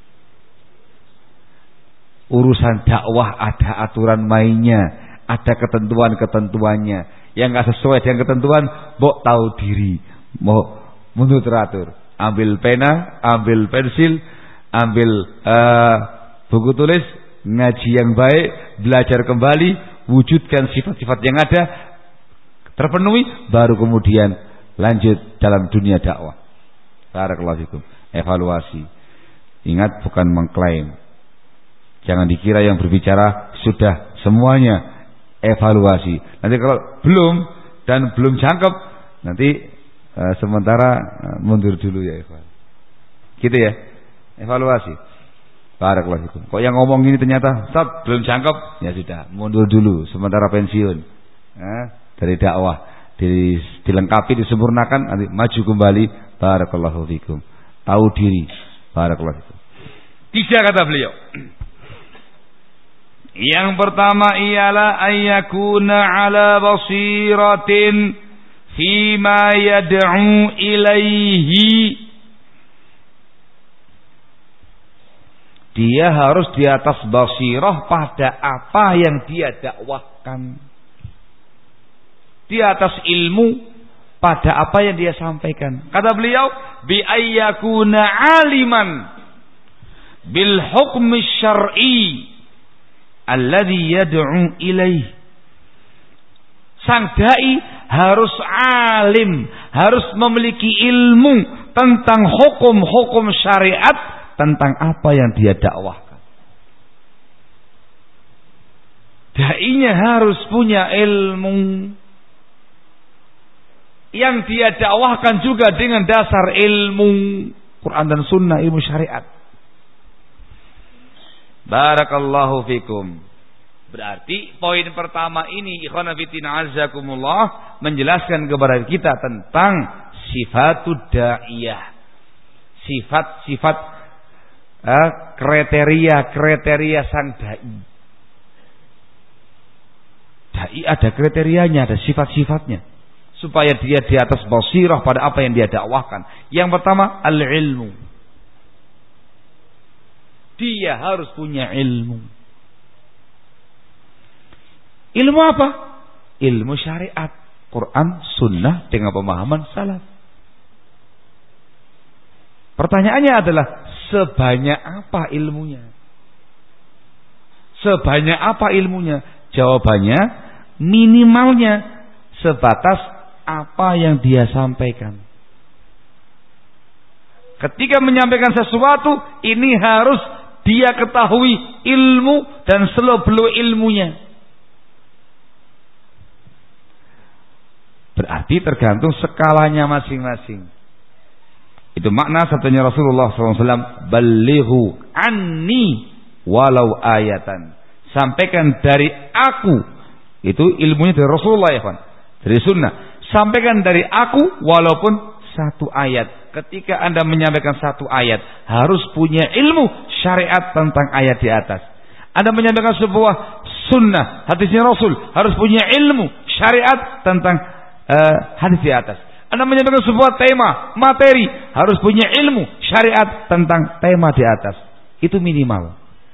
Urusan dakwah ada aturan mainnya, ada ketentuan-ketentuannya. Yang nggak sesuai dengan ketentuan, mbok tahu diri, mau mundur teratur. Ambil pena, ambil pensil, ambil buku tulis, ngaji yang baik, belajar kembali, wujudkan sifat-sifat yang ada, terpenuhi, baru kemudian lanjut dalam dunia dakwah. Barakallahu fikum. Evaluasi. Ingat, bukan mengklaim. Jangan dikira yang berbicara sudah semuanya. Evaluasi. Nanti kalau belum dan belum cangkep, nanti sementara mundur dulu ya, Ikhwan. Gitu ya. Evaluasi. Barakallahu fikum. Kok yang ngomong ini ternyata stop, belum cangkep, ya sudah, mundur dulu sementara pensiun. Dari dakwah dilengkapi, disempurnakan, nanti maju kembali. Barakallahu fikum. Tahu diri. Barakallahu fikum. 3 kata beliau. Yang pertama ialah ayyakuna ala basiratin fima yad'u ilaihi. Dia harus di atas basirah pada apa yang dia dakwahkan. Di atas ilmu pada apa yang dia sampaikan. Kata beliau, bi ayyakuna aliman bil hukmi syar'i alladhi yad'u ilaih. Sang dai harus alim, harus memiliki ilmu tentang hukum-hukum syariat, tentang apa yang dia dakwahkan. Dai-nya harus punya ilmu yang dia dakwahkan juga dengan dasar ilmu Quran dan Sunnah, ilmu syariat. Barakallahu fikum. Berarti poin pertama ini, ikhwan fillah azakumullah, menjelaskan kepada kita tentang sifatud da'iyah. Sifat-sifat kriteria sang dai. Dai ada kriterianya, ada sifat-sifatnya, supaya dia di atas basirah pada apa yang dia dakwahkan. Yang pertama, al-ilmu. Dia harus punya ilmu. Ilmu apa? Ilmu syariat, Quran, Sunnah dengan pemahaman salaf. Pertanyaannya adalah, sebanyak apa ilmunya? Sebanyak apa ilmunya? Jawabannya minimalnya sebatas apa yang dia sampaikan. Ketika menyampaikan sesuatu, ini harus dia ketahui ilmu dan seluk-beluk ilmunya. Berarti tergantung skalanya masing-masing. Itu makna sabdanya Rasulullah SAW, balighu anni walau ayatan. Sampaikan dari aku. Itu ilmunya dari Rasulullah ya, dari sunnah. Sampaikan dari aku walaupun satu ayat. Ketika Anda menyampaikan satu ayat, harus punya ilmu syariat tentang ayat di atas. Anda menyampaikan sebuah sunnah, hadisnya Rasul, harus punya ilmu syariat tentang hadis di atas. Anda menyampaikan sebuah tema, materi, harus punya ilmu syariat tentang tema di atas. Itu minimal.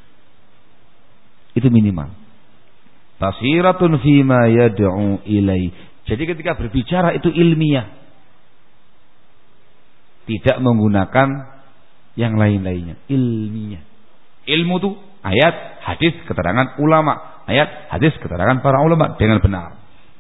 Itu minimal. Basiratun fima yad'u ilai. Jadi ketika berbicara itu ilmiah. Tidak menggunakan yang lain-lainnya. Ilmiah. Ilmu itu ayat, hadis, keterangan ulama. Ayat, hadis, keterangan para ulama dengan benar.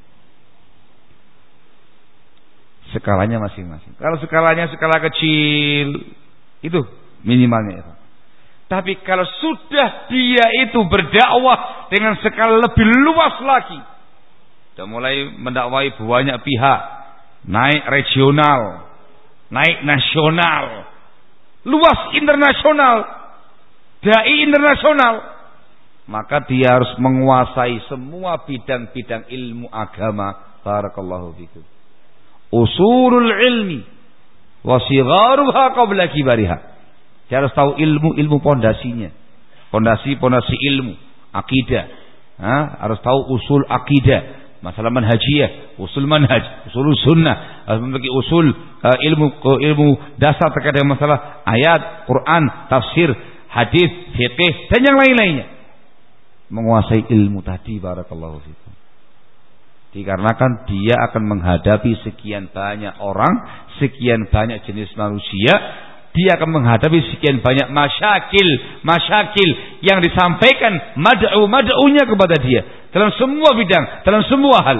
Skalanya masing-masing. Kalau skalanya skala kecil, itu minimalnya itu. Tapi kalau sudah dia itu berdakwah dengan skala lebih luas lagi, sudah mulai mendakwai banyak pihak, naik regional, naik nasional, luas internasional, dai internasional, maka dia harus menguasai semua bidang-bidang ilmu agama. Barakallahu fikum. Usulul ilmi wa sigharuha qabla kibariha. Dia harus tahu ilmu pondasinya. Pondasi ilmu, akidah. Harus tahu usul akidah, masalah manhajiyah, usul manhaj, usul sunnah, harus memiliki usul ilmu dasar terkait dengan masalah ayat, Quran, tafsir, hadis, fiqh dan yang lain-lainnya. Menguasai ilmu tadi, barakallahu fikum. Dikarenakan dia akan menghadapi sekian banyak orang, sekian banyak jenis manusia. Dia akan menghadapi sekian banyak masyakil yang disampaikan mad'unya kepada dia dalam semua bidang, dalam semua hal.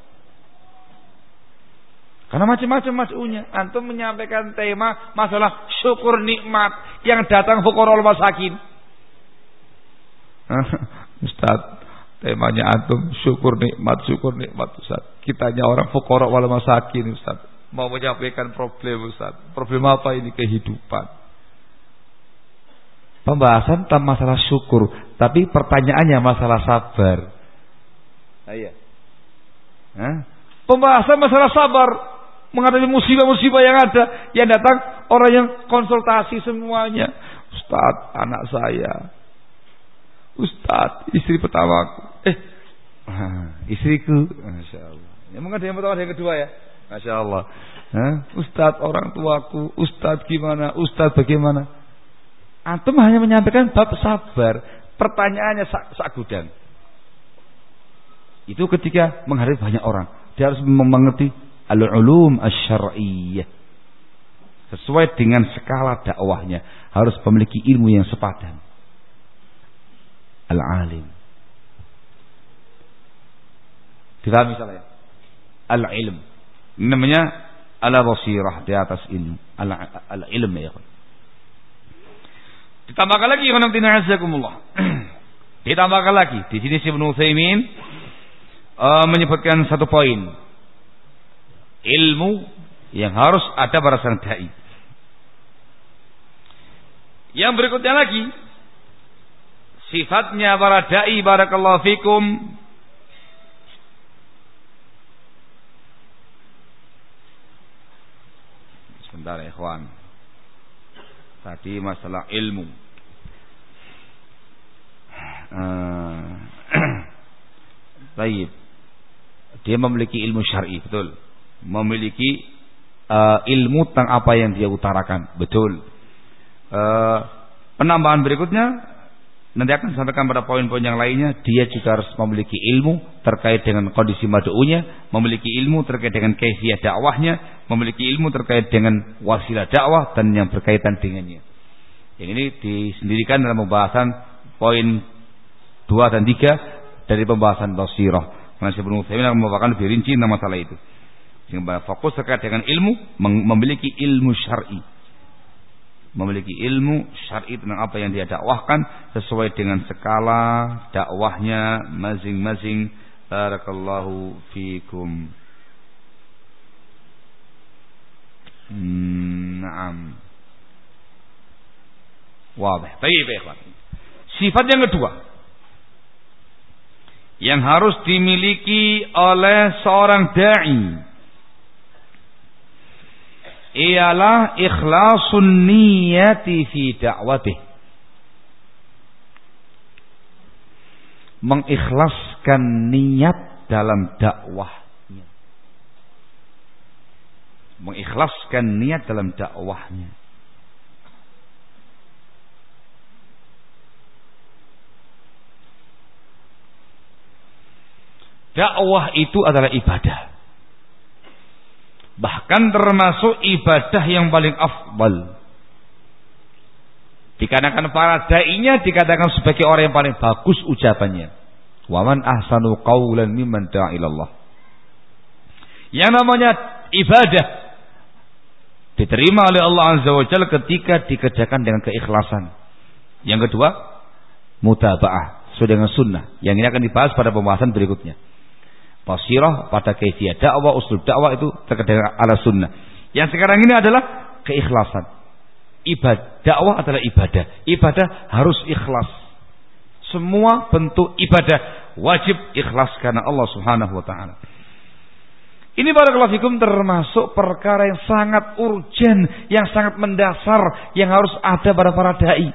Karena macam-macam mad'unya. Antum menyampaikan tema masalah syukur nikmat yang datang fuqara'ul masakin. Ustaz, temanya antum syukur nikmat Ustaz. Kitanya orang fuqara' wal masakin Ustaz. Mau menyampaikan problem Ustaz. Problem apa ini? Kehidupan. Pembahasan tentang masalah syukur, tapi pertanyaannya masalah sabar. Iya. Pembahasan masalah sabar, menghadapi musibah-musibah yang ada, yang datang orang yang konsultasi semuanya. Ustaz, anak saya. Ustaz, istri pertamaku. Istriku. Masya Allah. Ya, mungkin ada yang pertama, ada yang kedua ya. Masya Allah. Ustaz, orang tuaku. Ustaz gimana? Ustaz bagaimana? Antum hanya menyampaikan bab sabar. Pertanyaannya sak gudang. Itu ketika menghadapi banyak orang. Dia harus mengerti al-ulum asy-syar'iyyah. Sesuai dengan skala dakwahnya. Harus memiliki ilmu yang sepadan. Al-alim. Difahami misalnya? Al-ilm. Ini namanya ala basirah, di atas ilmu. Al-ilm ya. Ditambahkan lagi ditambahkan lagi. Di sini Ibnu Utsaimin menyebutkan satu poin. Ilmu yang harus ada pada sang dai. Yang berikutnya lagi, sifatnya para dai barakallahu fikum, sebentar ya ikhwan. Tadi masalah ilmu. Baik. Dia memiliki ilmu syar'i, betul. Memiliki ilmu tentang apa yang dia utarakan, betul. Penambahan berikutnya nanti akan sampaikan pada poin-poin yang lainnya. Dia juga harus memiliki ilmu terkait dengan kondisi mad'unya, memiliki ilmu terkait dengan kaifiyah dakwahnya, memiliki ilmu terkait dengan wasilah dakwah dan yang berkaitan dengannya. Yang ini disendirikan dalam pembahasan poin 2 2 dan 3 dari pembahasan basirah. Karena Syekh Ibnu Utsaimin akan membawakan lebih rinci tentang masalah itu. Sehingga fokus terkait dengan ilmu, memiliki ilmu syar'i. Memiliki ilmu syar'i tentang apa yang dia dakwahkan sesuai dengan skala dakwahnya masing-masing. Barakallahu fikum. Naam. Wadah. Baik, ikhwan. Sifat yang kedua yang harus dimiliki oleh seorang dai ialah ikhlasun niyati fi da'watih. Mengikhlaskan niat dalam dakwahnya. Mengikhlaskan niat dalam dakwahnya. Dakwah itu adalah ibadah. Bahkan termasuk ibadah yang paling afdal. Dikarenakan para da'inya dikatakan sebagai orang yang paling bagus ucapannya. Wa man ahsanu qawlan mimman da'a ilallah. Yang namanya ibadah diterima oleh Allah Azza wa Jalla ketika dikerjakan dengan keikhlasan. Yang kedua, mutaba'ah sesuai dengan sunnah. Yang ini akan dibahas pada pembahasan berikutnya. Basirah pada kaifiyah dakwah, uslub dakwah itu terkait dengan ala sunnah. Yang sekarang ini adalah keikhlasan. Ibadah, dakwah adalah ibadah. Ibadah harus ikhlas. Semua bentuk ibadah wajib ikhlas karena Allah Subhanahu wa taala. Ini barakallahu fikum termasuk perkara yang sangat urgen, yang sangat mendasar, yang harus ada pada para dai.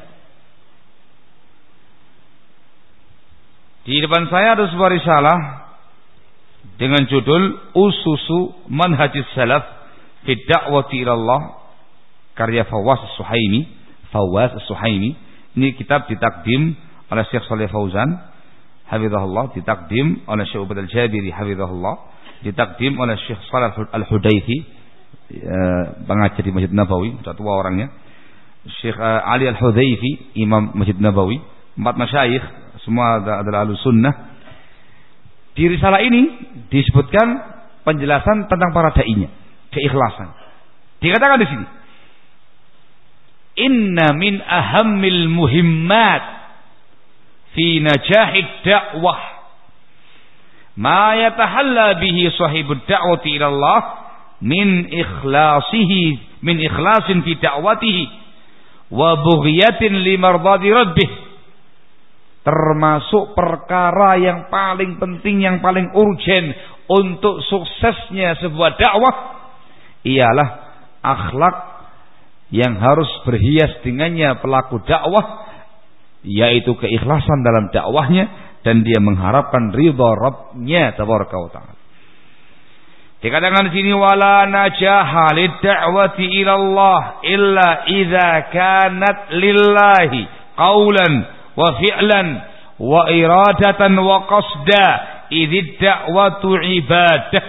Di depan saya ada sebuah risalah dengan judul Ususu Manhajis Salaf fi Da'wati ila Allah karya Fawwas As-Suhaimi. Ini kitab ditakdim oleh Syekh Shalih Fauzan hafizahullah, ditakdim oleh Syekh Ubaid Al-Jabiri hafizahullah, ditakdim oleh Syekh Shalih Al-Hudaifi pengajar di Masjid Nabawi, sudah tua orangnya. Syekh Ali Al-Hudaifi imam Masjid Nabawi, 4 masyayikh semua adalah ahlu sunnah. Di risalah ini disebutkan penjelasan tentang para da'inya, keikhlasan. Dikatakan di sini, inna min ahammil muhimmat fi najahid da'wah ma yatahalla bihi sahibud da'wati ila Allah min ikhlasin fi da'watihi wa bughyatin limardadi rabbih. Termasuk perkara yang paling penting, yang paling urgen untuk suksesnya sebuah dakwah ialah akhlak yang harus berhias dengannya pelaku dakwah, yaitu keikhlasan dalam dakwahnya dan dia mengharapkan ridha Rabbnya tabaraka wa taala. Dikatakan di sini wala najaha lid-da'wati ila Allah illa idza kanat lillahi qaulan wa fi'lan wa iradatan wa qasda idzid da'watu ibadah.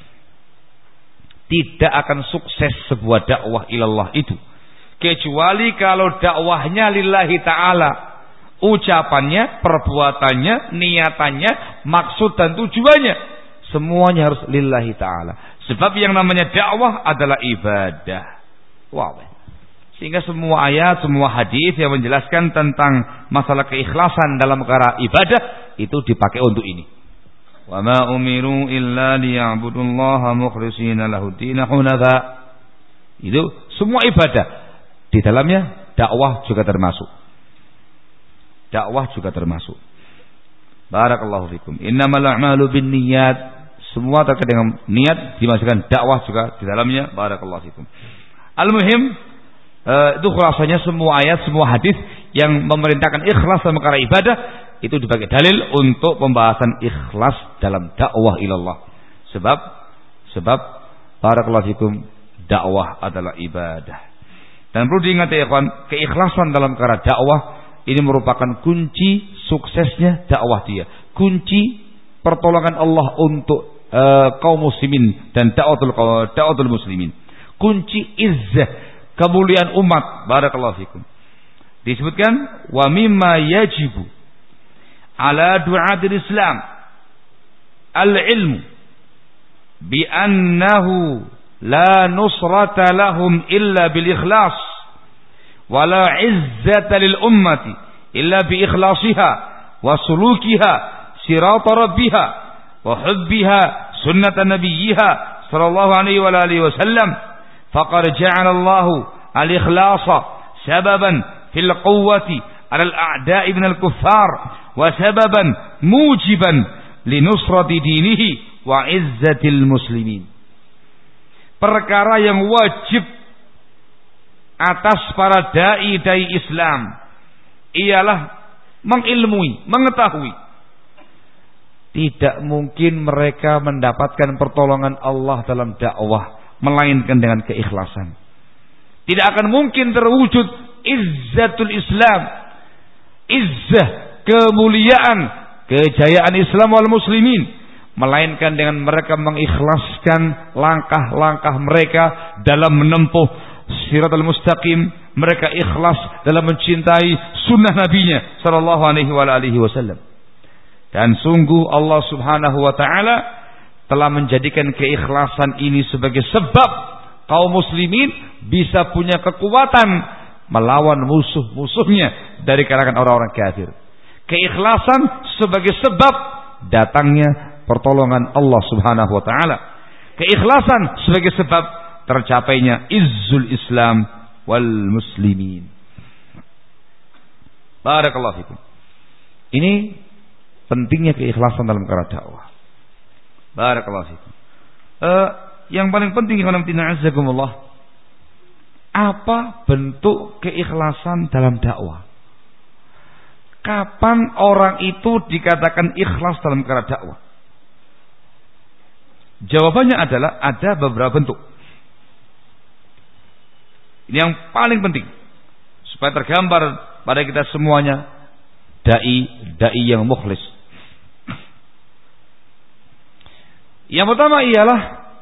Tidak akan sukses sebuah dakwah ilallah itu kecuali kalau dakwahnya lillahi ta'ala, ucapannya, perbuatannya, niatannya, maksud dan tujuannya semuanya harus lillahi ta'ala. Sebab yang namanya dakwah adalah ibadah. Wow. Sehingga semua ayat, semua hadis yang menjelaskan tentang masalah keikhlasan dalam perkara ibadah itu dipakai untuk ini. Wa ma umiru illa liya'budullaha mukhlishina lahud-din hunafa. Itu semua ibadah. Di dalamnya dakwah juga termasuk. Dakwah juga termasuk. Barakallahu fikum. Innamal a'malu binniyat. Semua terkait dengan niat dimasukkan, dakwah juga di dalamnya. Barakallahu fikum. Al-muhim itu khulasanya semua ayat, semua hadis yang memerintahkan ikhlas dalam perkara ibadah itu dipakai dalil untuk pembahasan ikhlas dalam dakwah ilallah. Sebab barakallahu fikum, dakwah adalah ibadah. Dan perlu diingat ya kawan, keikhlasan dalam perkara dakwah ini merupakan kunci suksesnya dakwah dia. Kunci pertolongan Allah untuk kaum muslimin dan da'watul muslimin. Kunci izzah, kemuliaan umat. Barakallahu fikum. Disebutkan wa mimma yajibu ala du'atil Islam al-ilmu bi annahu la nusrata lahum illa bil ikhlas wa la izzata lil ummati illa bi ikhlasiha wa sulukiha sirata rabbiha wa hubbiha sunnata nabiyyiha sallallahu alaihi wa alihi wasallam faqad ja'ala Allahu al-ikhlasa sababan fil quwwati 'ala al-a'da'i min al-kuffar wa sababan mujiban li nusrati dinihi wa izzatil muslimin. Perkara yang wajib atas para dai-dai Islam ialah mengilmui, mengetahui tidak mungkin mereka mendapatkan pertolongan Allah dalam dakwah melainkan dengan keikhlasan. Tidak akan mungkin terwujud izzatul Islam, izzah, kemuliaan, kejayaan Islam wal muslimin, melainkan dengan mereka mengikhlaskan langkah-langkah mereka dalam menempuh siratal mustaqim. Mereka ikhlas dalam mencintai sunnah nabinya sallallahu alaihi wasallam. Dan sungguh Allah subhanahu wa ta'ala telah menjadikan keikhlasan ini sebagai sebab kaum muslimin bisa punya kekuatan melawan musuh-musuhnya dari kalangan orang-orang kafir. Keikhlasan sebagai sebab datangnya pertolongan Allah subhanahu wa ta'ala. Keikhlasan sebagai sebab tercapainya izzul Islam wal muslimin. Barakallahu fikum. Ini pentingnya keikhlasan dalam perkara dakwah. Barakallahu fikum. Yang paling penting ikhwan fillah azzakumullah, apa bentuk keikhlasan dalam dakwah? Kapan orang itu dikatakan ikhlas dalam perkara dakwah? Jawabannya adalah ada beberapa bentuk. Ini yang paling penting supaya tergambar pada kita semuanya dai yang mukhlis. Yang pertama ialah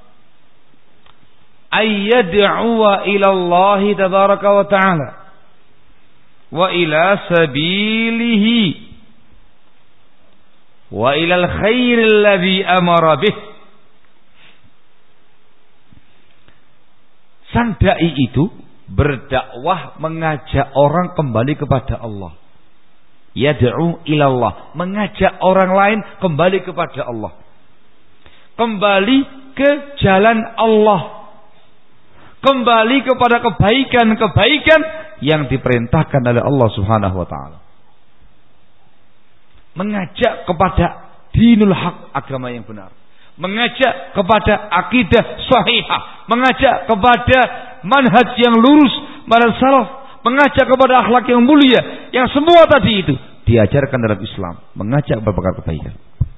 ayyad'uwa ila Allah tabaraka wa ta'ala wa ila sabilihi wa ila al-khair alladhi amara bih. Sang dai itu berdakwah, mengajak orang kembali kepada Allah. Yad'u ila Allah, mengajak orang lain kembali kepada Allah, kembali ke jalan Allah, kembali kepada kebaikan-kebaikan yang diperintahkan oleh Allah subhanahu wa ta'ala. Mengajak kepada dinul haq, agama yang benar, mengajak kepada akidah sahihah, mengajak kepada manhaj yang lurus, manhaj salaf, mengajak kepada akhlak yang mulia, yang semua tadi itu diajarkan dalam Islam, mengajak berbagai kebaikan.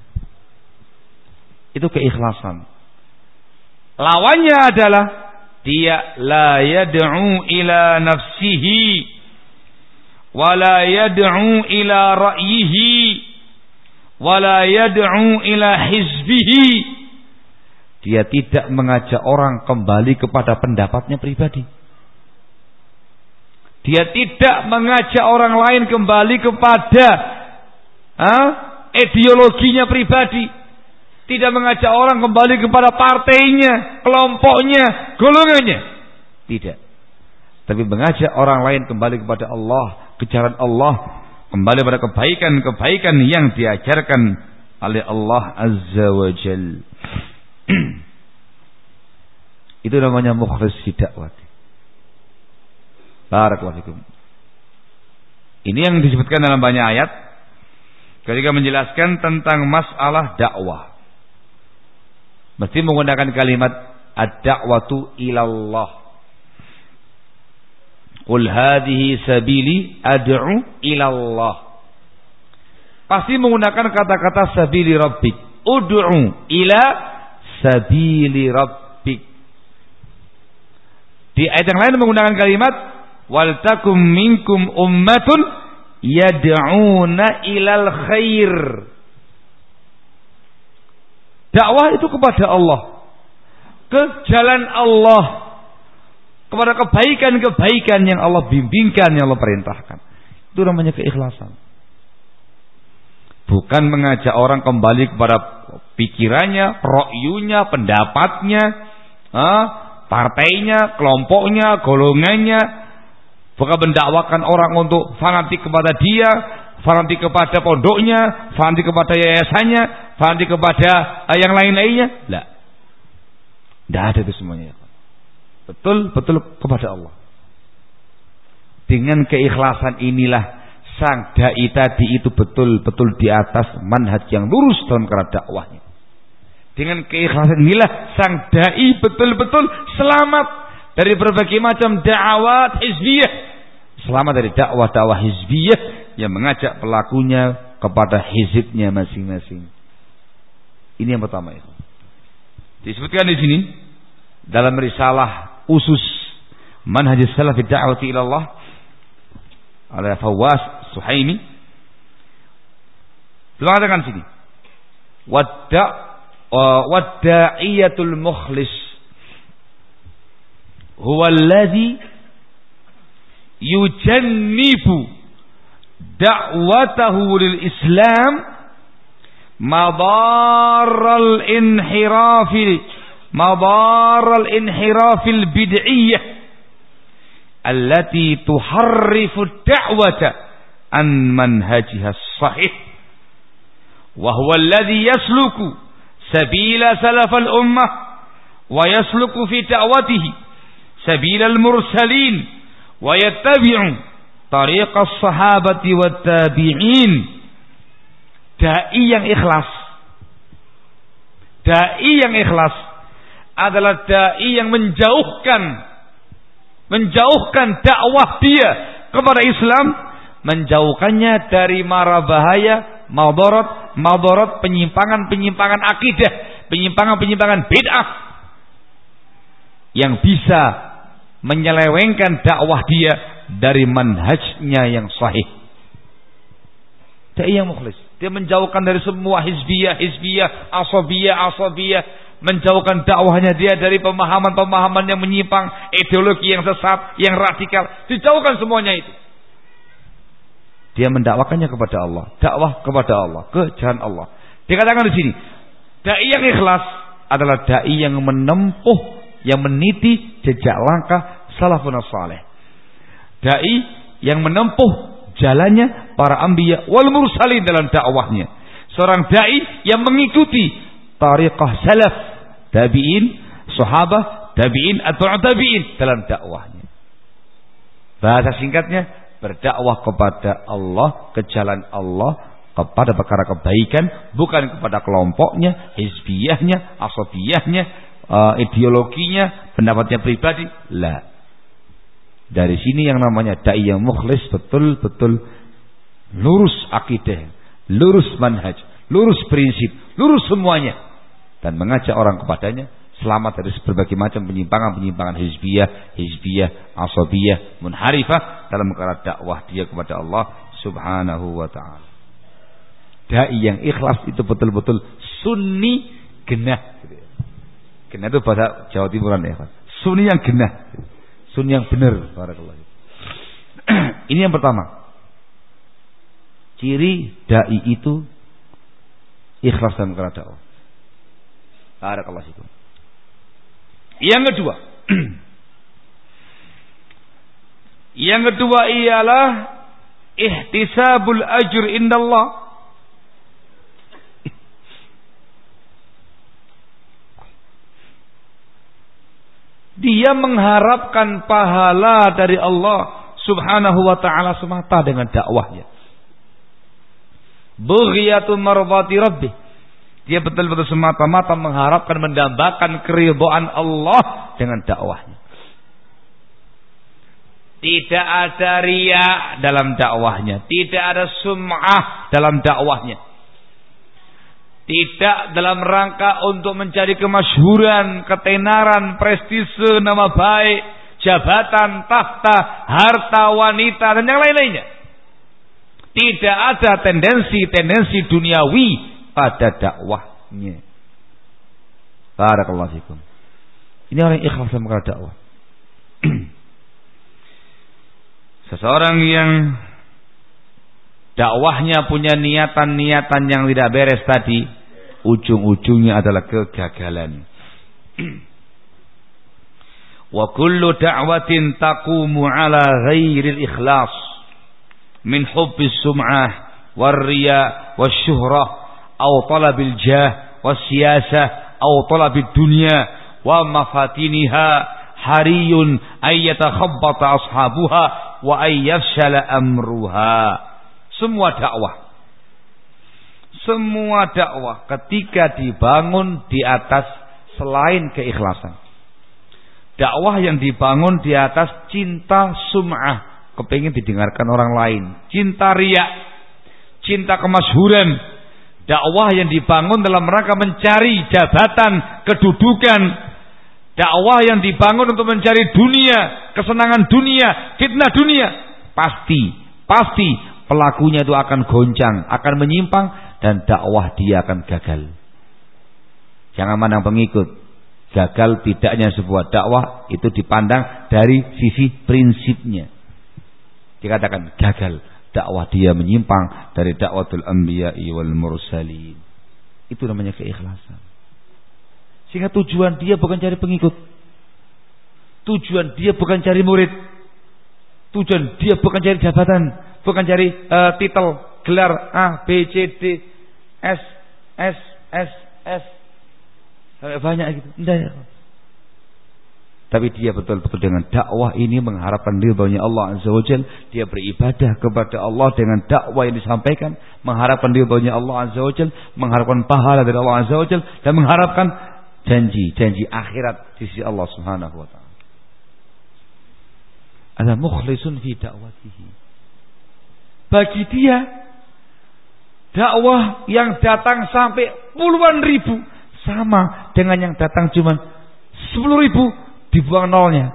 Itu keikhlasan. Lawannya adalah dia la yad'u ila nafsihi wa la yad'u ila ra'yihi wa la yad'u ila hizbihi. Dia tidak mengajak orang kembali kepada pendapatnya pribadi. Dia tidak mengajak orang lain kembali kepada ideologinya pribadi. Tidak mengajak orang kembali kepada partainya, kelompoknya, golongannya. Tidak. Tapi mengajak orang lain kembali kepada Allah, ke jalan Allah, kembali pada kebaikan-kebaikan yang diajarkan oleh Allah Azza wa Jal. Itu namanya mukhlis fi dakwah. Barakallahu fikum. Ini yang disebutkan dalam banyak ayat ketika menjelaskan tentang masalah dakwah. Mesti menggunakan kalimat ad-da'watu ilallah. Qul hadhihi sabili ad'u ilallah. Pasti menggunakan kata-kata sabili rabbik. Ud'u ila sabili rabbik. Di ayat yang lain menggunakan kalimat wal takum minkum ummatun yad'una ilal khair. Dakwah itu kepada Allah, ke jalan Allah, kepada kebaikan-kebaikan yang Allah bimbingkan, yang Allah perintahkan. Itu namanya keikhlasan. Bukan mengajak orang kembali kepada pikirannya, ro'yunya, pendapatnya, partainya, kelompoknya, golongannya. Bukan mendakwakan orang untuk fanatik kepada dia, fanatik kepada pondoknya, fanatik kepada yayasannya, fanatik kepada yang lain-lainnya. Lah. Tidak ada itu semuanya. Betul-betul kepada Allah. Dengan keikhlasan inilah sang dai tadi itu betul-betul di atas manhaj yang lurus dalam kerana dakwahnya. Dengan keikhlasan inilah sang dai betul-betul selamat dari berbagai macam dakwah hizbiyah. Selamat dari dakwah-dakwah hizbiyah yang mengajak pelakunya kepada hizibnya masing-masing. Ini yang pertama itu. Disebutkan di sini dalam risalah usus manhaj salaf da'wati ila Allah oleh Fawwas Suhaimi. Beliau katakan sini, wadda'iyatul mukhlis huwa alladhi yujannibu da'watahu lil Islam madarral inhirafil bid'iyyah allati tuharrifu da'wata an manhajiha sahih wa huwa alladhi yasluku sabila salafal ummah wa yasluku fi da'watihi sabilal mursalin wa yattabi'u tariqas sahabati wat tabi'in. Dai yang ikhlas adalah dai yang menjauhkan dakwah dia kepada Islam, menjauhkannya dari mara bahaya, madarat, penyimpangan akidah, penyimpangan bid'ah yang bisa menyelewengkan dakwah dia dari manhajnya yang sahih. Dai yang mukhlis, dia menjauhkan dari semua hizbiyah, asabiyah, menjauhkan dakwahnya dia dari pemahaman-pemahaman yang menyimpang, ideologi yang sesat, yang radikal, dijauhkan semuanya itu. Dia mendakwakannya kepada Allah, dakwah kepada Allah, ke jalan Allah. Dikatakan di sini, dai yang ikhlas adalah dai yang menempuh, yang meniti jejak langkah salafun saleh. Dai yang menempuh jalannya para anbiya wal mursalin dalam dakwahnya. Seorang dai yang mengikuti tariqah salaf, tabi'in, sahabah, tabi'in, atba'ut tabi'in dalam dakwahnya. Bahasa singkatnya, berdakwah kepada Allah, ke jalan Allah, kepada perkara kebaikan, bukan kepada kelompoknya, hizbiyahnya, asabiyahnya, ideologinya, pendapatnya pribadi. La. Dari sini yang namanya dai yang mukhlis betul-betul lurus akidah, lurus manhaj, lurus prinsip, lurus semuanya, dan mengajak orang kepadanya selamat dari berbagai macam penyimpangan hizbiyah, asabiyah, munharifah dalam perkara dakwah dia kepada Allah Subhanahu wa taala. Dai yang ikhlas itu betul-betul sunni genah. Genah itu bahasa Jawa Timuran ya. Sunni yang genah. Sunni yang benar. Barakallahu. Ini yang pertama. Ciri dai itu ikhlas dalam perkara dakwah. Barakallahu. Yang kedua. Yang kedua ialah ihtisabul ajr indallah. Dia mengharapkan pahala dari Allah Subhanahu wa ta'ala semata dengan dakwahnya. Bughyatu mardhati rabbih. Dia betul-betul semata-mata mengharapkan, mendambakan keridhaan Allah dengan dakwahnya. Tidak ada riya dalam dakwahnya, tidak ada sum'ah dalam dakwahnya. Tidak dalam rangka untuk mencari kemasyhuran, ketenaran, prestise, nama baik, jabatan, tahta, harta, wanita, dan yang lain-lainnya. Tidak ada tendensi duniawi pada dakwahnya. Barakallahu fikum. Ini orang yang ikhlas dalam dakwah. Seseorang yang dakwahnya punya niatan-niatan yang tidak beres tadi, ujung-ujungnya adalah kegagalan. Wa kullu da'watin taqumu ala ghairil ikhlas min hubbis sum'ah war riya wasyuhrah aw talabil jah wasyiyasah aw talabid dunya wa mafatiniha hariyun ay yatakhabbata ashabuha wa ay yafshala amruha. Semua dakwah ketika dibangun di atas selain keikhlasan, dakwah yang dibangun di atas cinta sum'ah, kepingin didengarkan orang lain, cinta riya, cinta kemasyhuran, dakwah yang dibangun dalam rangka mencari jabatan, kedudukan, dakwah yang dibangun untuk mencari dunia, kesenangan dunia, fitnah dunia, pasti pelakunya itu akan goncang, akan menyimpang, dan dakwah dia akan gagal. Jangan mandang pengikut. Gagal tidaknya sebuah dakwah itu dipandang dari sisi prinsipnya. Dikatakan gagal, dakwah dia menyimpang dari dakwatul anbiya'i wal mursalin. Itu namanya keikhlasan. Sehingga tujuan dia bukan cari pengikut, tujuan dia bukan cari murid, tujuan dia bukan cari jabatan, bukan cari titel, gelar A, B, C, D, S, sampai banyak gitu. Enggak ya. Tapi dia betul-betul dengan dakwah ini mengharapkan ridhonya Allah Azza wa Jalla. Dia beribadah kepada Allah dengan dakwah yang disampaikan, mengharapkan ridhonya Allah Azza wa Jalla, mengharapkan pahala dari Allah Azza wa Jalla, dan mengharapkan janji akhirat di sisi Allah Subhanahu wa taala. Ada mukhlisun fi dakwatihi. Bagi dia dakwah yang datang sampai puluhan ribu sama dengan yang datang cuma 10.000, dibuang nolnya.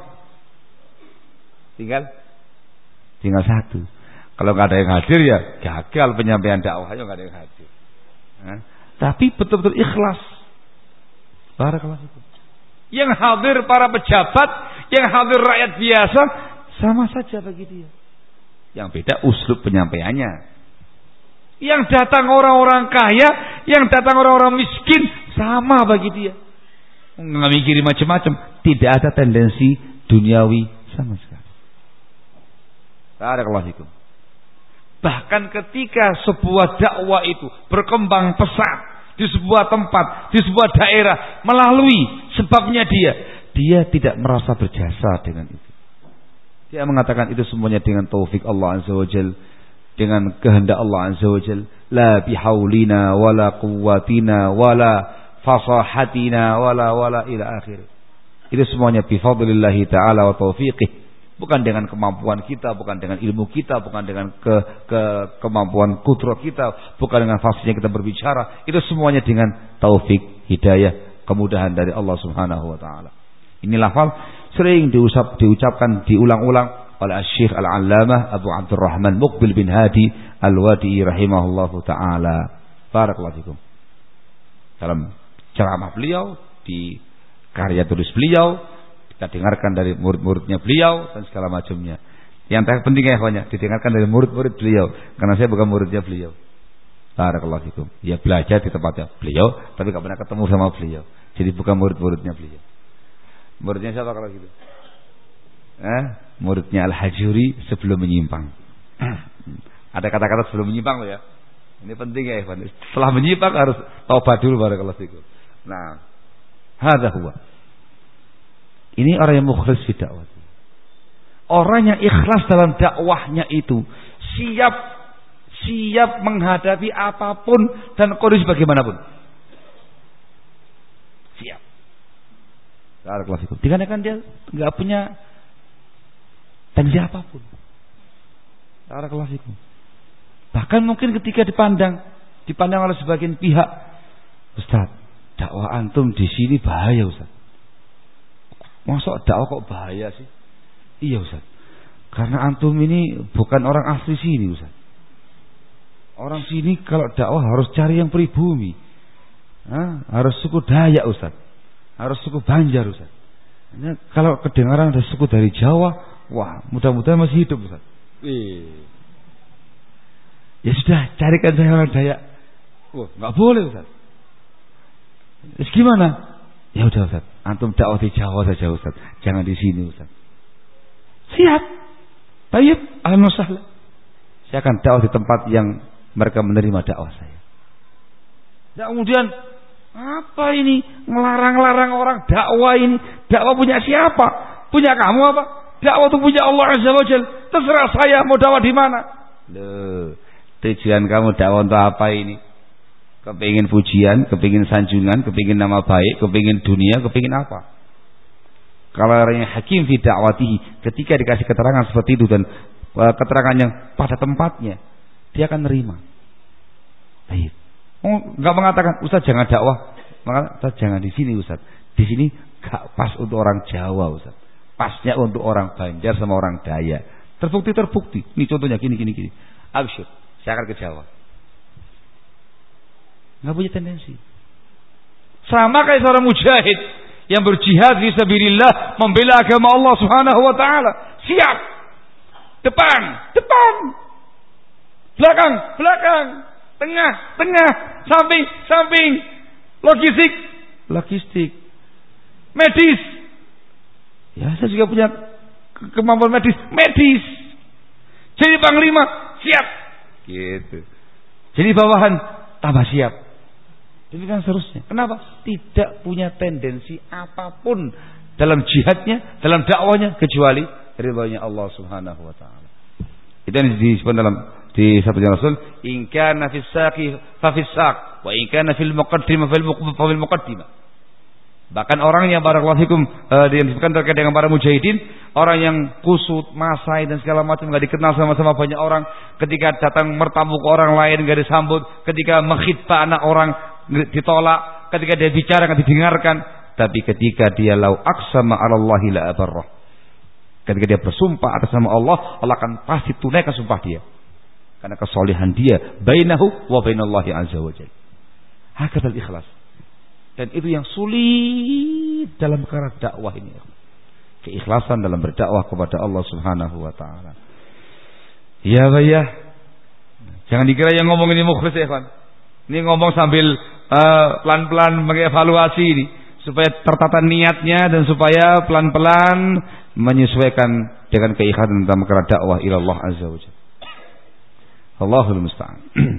Tinggal satu. Kalau nggak ada yang hadir ya gagal penyampaian dakwahnya, nggak ada yang hadir. Tapi betul-betul ikhlas. Barakallahu fikum. Yang hadir para pejabat, yang hadir rakyat biasa, sama saja bagi dia. Yang beda uslub penyampaiannya. Yang datang orang-orang kaya, yang datang orang-orang miskin, sama bagi dia. Nggak mikirin macam-macam, tidak ada tendensi duniawi sama sekali. Barakallahu fikum. Bahkan ketika sebuah dakwah itu berkembang pesat di sebuah tempat, di sebuah daerah, melalui sebabnya dia tidak merasa berjasa dengan itu. Dia mengatakan itu semuanya dengan taufik Allah Azza wa Jalla, dengan kehendak Allah Azza wa Jalla. La bihaulina wala quwwatina wala fasahatina wala ila akhir. Itu semuanya bifadlillah taala wa taufiqih. Bukan dengan kemampuan kita, bukan dengan ilmu kita, bukan dengan kemampuan kudrat kita, bukan dengan fasihnya kita berbicara. Itu semuanya dengan taufik, hidayah, kemudahan dari Allah Subhanahu wa taala. Ini lafal sering diucapkan, diulang-ulang oleh Syekh Al-Allamah Abu Abdurrahman Muqbil bin Hadi Al-Wadi'i rahimahullahu taala. Barakallahu fikum. Dalam ceramah beliau, di karya tulis beliau, kita dengarkan dari murid-muridnya beliau dan segala macamnya. Yang terpenting ya kawannya, didengarkan dari murid-murid beliau, karena saya bukan muridnya beliau. Barakallahu fikum. Ya belajar di tempatnya beliau, tapi enggak pernah ketemu sama beliau. Jadi bukan murid-muridnya beliau. Muridnya siapa kalau gitu? Muridnya Al-Hajuri sebelum menyimpang. Ada kata-kata sebelum menyimpang loh ya. Ini penting ya ikhwan. Setelah menyimpang harus taubat dulu barakallahu fikum. Nah, hadza huwa. Ini orang yang mukhlis fi dakwah. Orang yang ikhlas dalam dakwahnya itu siap menghadapi apapun dan kondisi bagaimanapun. Siap. Barakallahu fikum. Dikarenakan dia enggak punya tendensi apapun. Barakallahu fikum. Bahkan mungkin ketika dipandang oleh sebagian pihak, Ustaz, dakwah antum di sini bahaya Ustaz. Masa dakwah kok bahaya sih? Iya Ustaz. Karena antum ini bukan orang asli sini Ustaz. Orang sini kalau dakwah harus cari yang pribumi. Harus suku Dayak Ustaz. Harus suku Banjar Ustaz. Kalau kedengaran ada suku dari Jawa, wah mudah-mudahan masih hidup Ustaz. Ya sudah, carikan saya orang Dayak. Wah, nggak boleh Ustaz. Terus gimana? Ya udah Ustaz, antum dakwah di Jawa saja Ustaz, jangan di sini Ustaz. Siap. Baik, alhamdulillah. Saya akan dakwah di tempat yang mereka menerima dakwah saya. Dan kemudian apa ini ngelarang-larang orang dakwah ini? Dakwah punya siapa? Punya kamu apa? Dakwah itu punya Allah Azza wa Jalla. Terserah saya mau dakwah di mana. Loh, tujuan kamu dakwah untuk apa ini? Kepingin pujian, kepingin sanjungan, kepingin nama baik, kepingin dunia, kepingin apa? Kalau orangnya hakim fi da'watihi, ketika dikasih keterangan seperti itu dan keterangan yang pada tempatnya, dia akan nerima. Baik. Enggak mengatakan Ustaz jangan dakwah, maka Ustaz jangan di sini Ustaz. Di sini enggak pas untuk orang Jawa Ustaz. Pasnya untuk orang Banjar sama orang Dayak. Terbukti. Ini contohnya gini. Absyur, saya akan ke Jawa. Enggak punya tendensi. Sama kayak seorang mujahid yang berjihad fi sabilillah, membela agama Allah Subhanahu wa taala. Siap. Depan. Belakang. Tengah, samping, logistik, medis. Ya, saya juga punya kemampuan medis. Jadi panglima, siap. Gitu. Jadi bawahan, tambah siap. Demikian seterusnya. Kenapa? Tidak punya tendensi apapun dalam jihadnya, dalam dakwahnya kecuali ridhonya Allah Subhanahu wa taala. Itu yang disebut dalam di sabda Rasul, in kana fis saqi fa fis saq wa in kana fil muqaddimah fa fil muqaddimah. Bahkan orang yang barakallahu fikum disebutkan terkait dengan para mujahidin, orang yang kusut, masai dan segala macam enggak dikenal sama banyak orang, ketika datang mertamu ke orang lain enggak disambut, ketika mengkhitbah anak orang ditolak, ketika dia bicara enggak didengarkan, tapi ketika dia lau aqsama 'ala Allahi la abarrah. Ketika dia bersumpah atas nama Allah, Allah akan pasti tunaikan sumpah dia. Karena kesolehan dia bainahu wa bainallahi azza wa jalla. Hakadzal ikhlas. Dan itu yang sulit dalam perkara dakwah ini. Keikhlasan dalam berdakwah kepada Allah Subhanahu wa taala. Ya bayah. Jangan dikira yang ngomong ini mukhlis ya, Pak. Ini ngomong sambil pelan-pelan mengevaluasi ini supaya tertata niatnya dan supaya pelan-pelan menyesuaikan dengan keikhlasan dalam perkara dakwah ila Allah azza wa jalla. Allahul musta'an.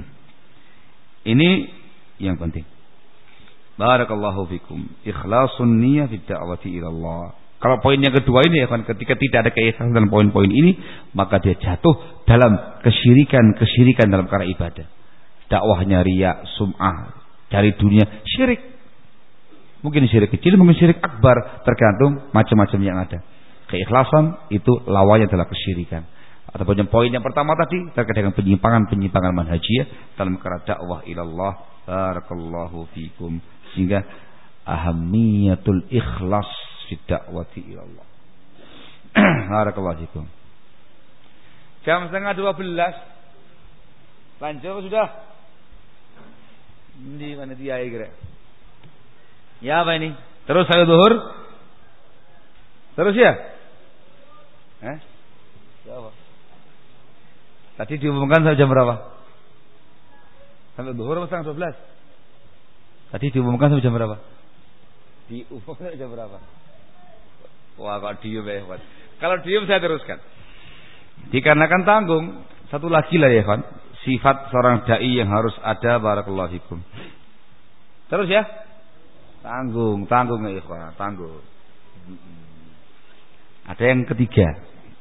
Ini yang penting. Barakallahu fikum. Ikhlasun niyyah fi da'wati ila Allah. Kalau poin yang kedua ini ya kan, ketika tidak ada keikhlasan dalam poin-poin ini, maka dia jatuh dalam kesyirikan dalam perkara ibadah. Dakwahnya riya, sum'ah, cari dunia, syirik. Mungkin syirik kecil, mungkin syirik akbar, tergantung macam-macam yang ada. Keikhlasan itu lawannya adalah kesyirikan. Ataupun yang poin yang pertama tadi terkait dengan penyimpangan manhajiyah dalam perkara dakwah ilallah. Barakallahu fikum. Sehingga ahamiyatul ikhlas fi da'wati ilallah. Barakallahu fikum. Jam 11:30. Lanjut sudah? Di mana dia kira? Ya apa ini? Terus salat zuhur? Terus ya? Ya apa? Tadi diumumkan sampai jam berapa? Sampai zuhur atau setengah 12? Tadi diumumkan sampai jam berapa? Diumumkan sampai jam berapa? Wah, kok diem ya, Pak. Kalau diem saya teruskan. Dikarenakan tanggung, satu lagi lah ya, Pak. Sifat seorang dai yang harus ada, barakallahu fikum. Terus ya? Tanggung ya, Pak. Tanggung. Ada yang ketiga.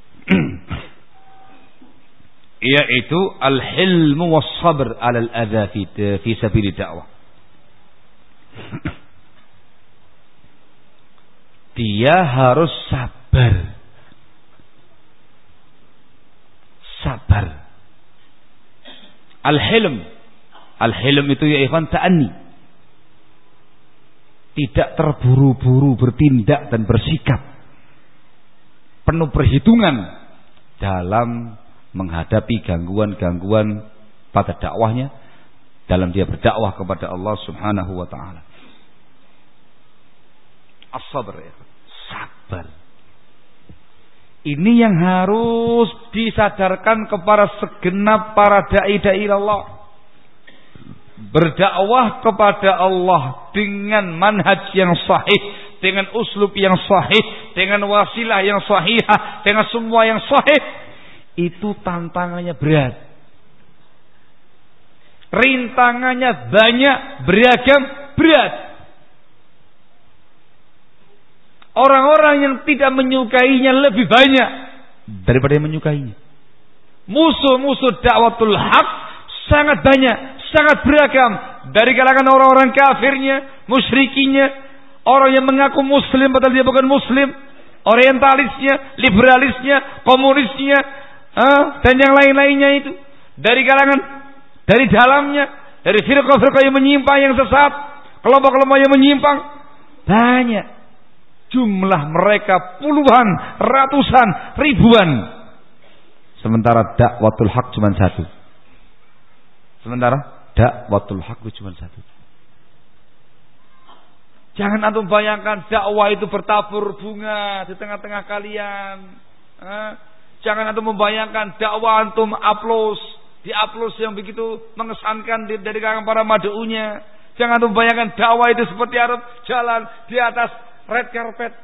Yaitu al-hilmu was-sabr 'ala al-adha fi sabil dakwah. Dia harus sabar. Al-hilm itu ya ikhwan ta'anni. Tidak terburu-buru bertindak dan bersikap. Penuh perhitungan dalam menghadapi gangguan-gangguan pada dakwahnya, dalam dia berdakwah kepada Allah Subhanahu wa taala. As-sabr, ya. Sabar. Ini yang harus disadarkan kepada segenap para dai-dai Allah. Berdakwah kepada Allah dengan manhaj yang sahih, dengan uslub yang sahih, dengan wasilah yang sahihah, dengan semua yang sahih, itu tantangannya berat. Rintangannya banyak, beragam, berat. Orang-orang yang tidak menyukainya lebih banyak daripada yang menyukainya. Musuh-musuh dakwatul haq sangat banyak, sangat beragam, dari kalangan orang-orang kafirnya, musyrikinya, orang yang mengaku muslim padahal dia bukan muslim, orientalisnya, liberalisnya, komunisnya, dan yang lain-lainnya itu, dari kalangan, dari dalamnya, dari firqah-firqah yang menyimpang, yang sesat, kelompok-kelompok yang menyimpang, banyak. Jumlah mereka puluhan, ratusan, ribuan. Sementara dakwatul haq cuma satu. Jangan antum bayangkan dakwah itu bertabur bunga di tengah-tengah kalian. Jangan antum membayangkan dakwah antum diupload yang begitu mengesankan dari kalangan para mad'unya. Jangan antum bayangkan dakwah itu seperti Arab jalan di atas red carpet.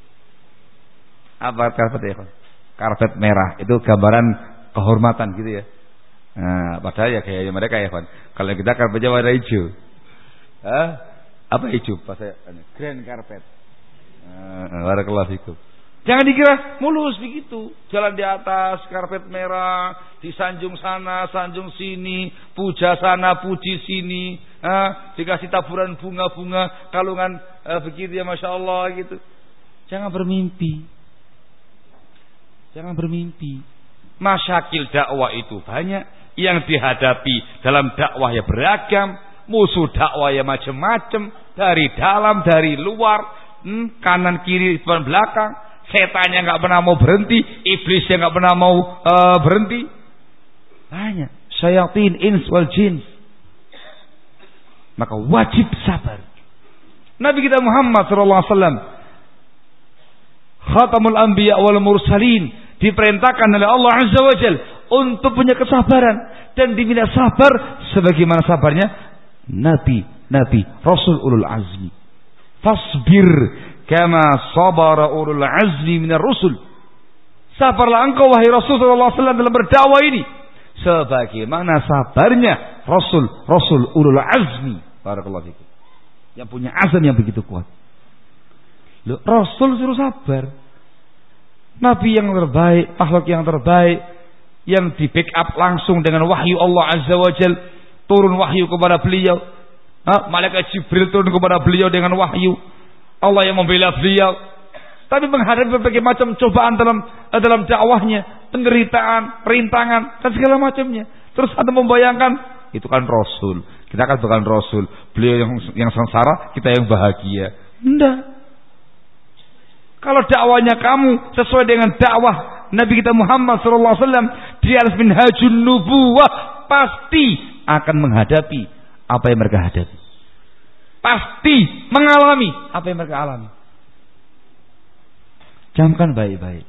Apa carpet ya? Karpet merah. Itu gambaran kehormatan gitu ya. Nah, padahal ya kayak mereka ya, Pak. Kalau kita karpetnya warna hijau. Apa hijau? Pas saya grand carpet. Barakallahu fikum. Jangan dikira mulus begitu. Jalan di atas karpet merah, disanjung sana, sanjung sini, puja sana, puji sini, dikasih taburan bunga-bunga, kalungan begitu ya, masya Allah gitu. Jangan bermimpi. Masyakil dakwah itu banyak, yang dihadapi dalam dakwah ya beragam, musuh dakwah ya macam-macam, dari dalam, dari luar, kanan kiri depan belakang. Setannya nggak pernah mau berhenti, iblisnya nggak pernah mau berhenti. Banyak syayatin ins wal jin. Maka wajib sabar. Nabi kita Muhammad sallallahu alaihi wasallam, khatamul anbiya wal mursalin, diperintahkan oleh Allah azza wajalla untuk punya kesabaran dan diminta sabar sebagaimana sabarnya nabi rasul ulul azmi. Fasbir kama sabara ulul azmi minar rusul. Sabarlah engkau wahai Rasul sallallahu alaihi wasallam dalam berdakwah ini sebagaimana sabarnya rasul ulul azmi. Barakallahu fikum. Yang punya azam yang begitu kuat. Loh, Rasul suruh sabar. Nabi yang terbaik, makhluk yang terbaik, yang di backup langsung dengan wahyu Allah azza wajal, turun wahyu kepada beliau. Malaikat Jibril turun kepada beliau dengan wahyu. Allah yang membela beliau, tapi menghadapi berbagai macam cobaan dalam dakwahnya, penderitaan, rintangan dan segala macamnya. Terus Anda membayangkan itu kan Rasul, kita kan bukan Rasul, beliau yang sengsara, kita yang bahagia. Enggak. Kalau dakwahnya kamu sesuai dengan dakwah Nabi kita Muhammad SAW di atas minhajun nubuwah, pasti akan menghadapi apa yang mereka hadapi. Pasti mengalami apa yang mereka alami. Camkan baik-baik.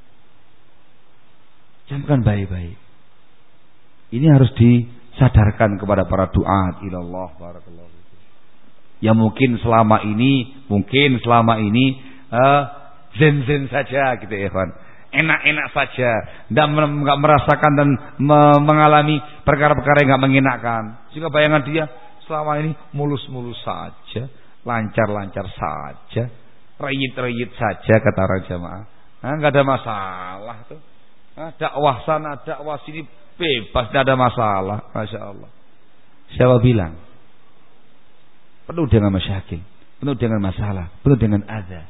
Ini harus disadarkan kepada para duat ilallah. Barakallahu fikum. Yang mungkin selama ini zen-zen saja gitu ya, kawan. Enak-enak saja, enggak merasakan dan mengalami perkara-perkara yang enggak mengenakan. Sehingga bayangan dia selama ini mulus-mulus saja, lancar-lancar saja, reyit-reyit saja kata orang jamaah. Enggak ada masalah tuh. Dakwah sana, dakwah sini bebas, enggak ada masalah. Masya Allah. Siapa bilang? Penuh dengan masyakil, penuh dengan masalah, penuh dengan adza.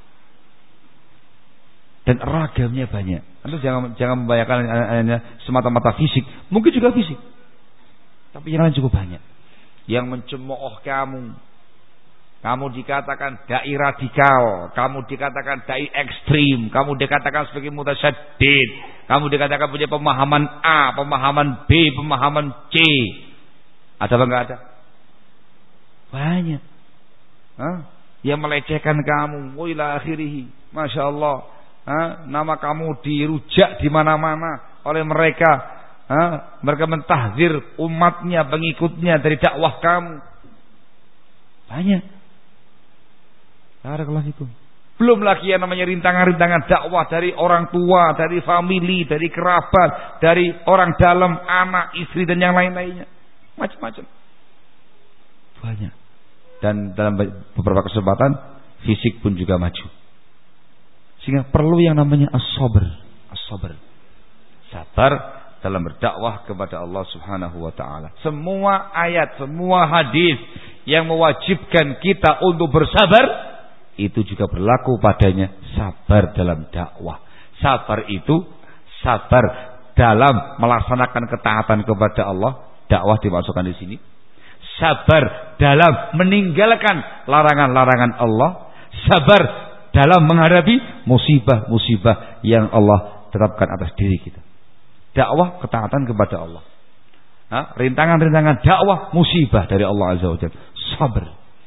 Dan ragamnya banyak. Anda jangan membayangkan hanya semata-mata fisik, mungkin juga fisik. Tapi yang lain cukup banyak. Yang mencemooh kamu dikatakan dai radikal, kamu dikatakan dai ekstrim, kamu dikatakan sebagai mutasyaddid, kamu dikatakan punya pemahaman A, pemahaman B, pemahaman C. Ada apa enggak ada? Banyak. Yang melecehkan kamu, wa ila akhirih. Masya Allah. nama kamu dirujak di mana-mana oleh mereka. Mereka mentahzir umatnya, pengikutnya dari dakwah kamu. Banyak. Barakallahu fikum. Belum lagi yang namanya rintangan-rintangan dakwah dari orang tua, dari famili, dari kerabat, dari orang dalam, anak, istri dan yang lain-lainnya. Macam-macam. Banyak. Dan dalam beberapa kesempatan fisik pun juga maju. Sehingga perlu yang namanya as-sabr. As-sabr. Sabar dalam berdakwah kepada Allah Subhanahu wa taala. Semua ayat, semua hadis yang mewajibkan kita untuk bersabar itu juga berlaku padanya sabar dalam dakwah. Sabar itu sabar dalam melaksanakan ketaatan kepada Allah, dakwah dimasukkan di sini. Sabar dalam meninggalkan larangan-larangan Allah, sabar dalam menghadapi musibah-musibah yang Allah tetapkan atas diri kita. Dakwah ketaatan kepada Allah. Rintangan-rintangan dakwah musibah dari Allah Azza wa Jalla. Sabar.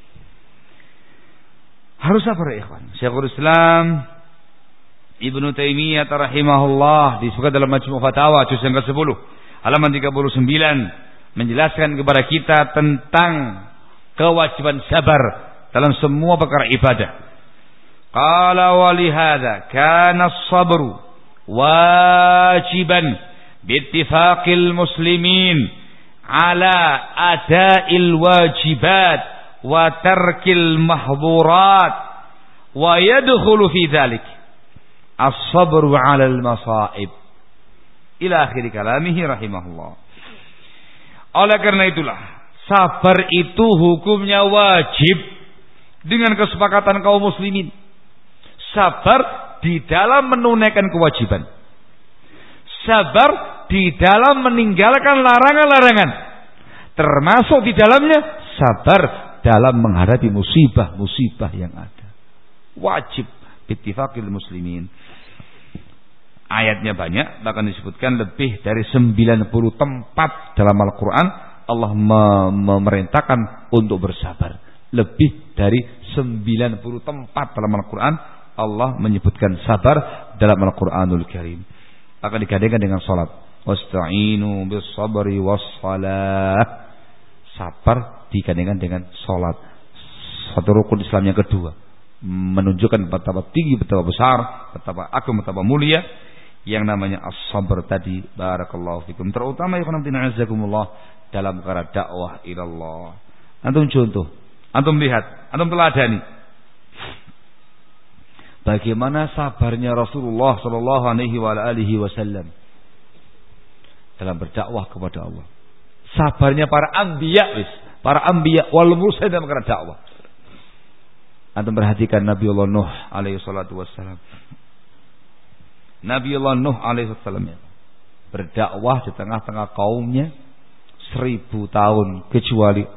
Harus sabar ya ikhwan. Syekhul Islam Ibnu Taimiyah rahimahullah disebutkan dalam Majmu' Fatawa juz yang ke-10 halaman 39 menjelaskan kepada kita tentang kewajiban sabar dalam semua perkara ibadah. Qala wa li hadza kana as-sabru wajiban bi ittifaqil muslimin ala ada'il wajibat wa tarkil mahdhurat wa yadkhulu fi dzalik as-sabru 'ala al-masa'ib ila akhir kalamihi rahimahullah. Oleh karena itulah sabar itu hukumnya wajib dengan kesepakatan kaum muslimin. Sabar di dalam menunaikan kewajiban, sabar di dalam meninggalkan larangan-larangan, termasuk di dalamnya sabar dalam menghadapi musibah-musibah yang ada. Wajib bittifaqil muslimin. Ayatnya banyak, bahkan disebutkan lebih dari 90 tempat dalam Al-Quran Allah memerintahkan untuk bersabar. Lebih dari 90 tempat dalam Al-Quran Allah menyebutkan sabar dalam Al-Quranul Karim. Akan digandengkan dengan salat. Wasta'inu bis sabri was salah. Sabar digandengkan dengan salat. Satu rukun Islam yang kedua, menunjukkan betapa tinggi, betapa besar, betapa agung, betapa mulia yang namanya as-sabr tadi. Barakallahu fikum. Terutama ikhwan fillah azakumullah dalam perkara dakwah ilallah. Antum contoh, antum lihat, antum teladani bagaimana sabarnya Rasulullah sallallahu alaihi wasallam dalam berdakwah kepada Allah. Sabarnya para anbiya wal mursalin dalam perkara dakwah. Antum perhatikan Nabiullah Nuh alaihi salatu wassalam. Nabiullah Nuh alaihi wasallam berdakwah di tengah-tengah kaumnya 1000 tahun kecuali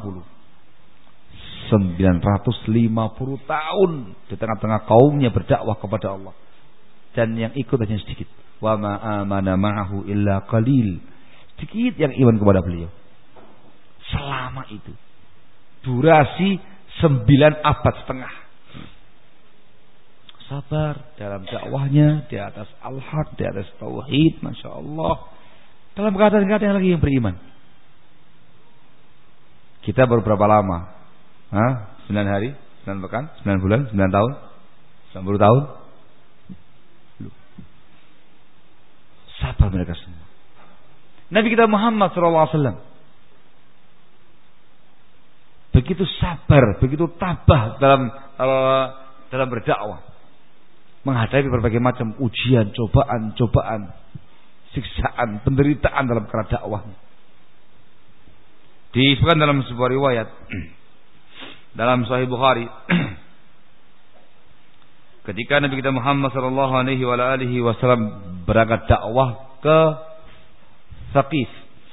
950 tahun di tengah-tengah kaumnya berdakwah kepada Allah, dan yang ikut hanya sedikit. Wa ma amana ma'ahu illa qalil. Sedikit yang iman kepada beliau. Selama itu durasi 9 abad setengah. Sabar dalam dakwahnya di atas al-haq, di atas tauhid, masya Allah. Dalam keadaan-keadaan lagi yang beriman. Kita baru berapa lama? 9 hari, 9 pekan, 9 bulan, 9 tahun, 90 tahun. Sabar mereka semua. Nabi kita Muhammad SAW begitu sabar, begitu tabah dalam berdakwah, menghadapi berbagai macam ujian, cobaan, siksaan, penderitaan dalam kerana dakwahnya. Disebutkan dalam sebuah riwayat dalam Sahih Bukhari ketika Nabi kita Muhammad sallallahu alaihi wasallam berangkat dakwah ke Thaqif,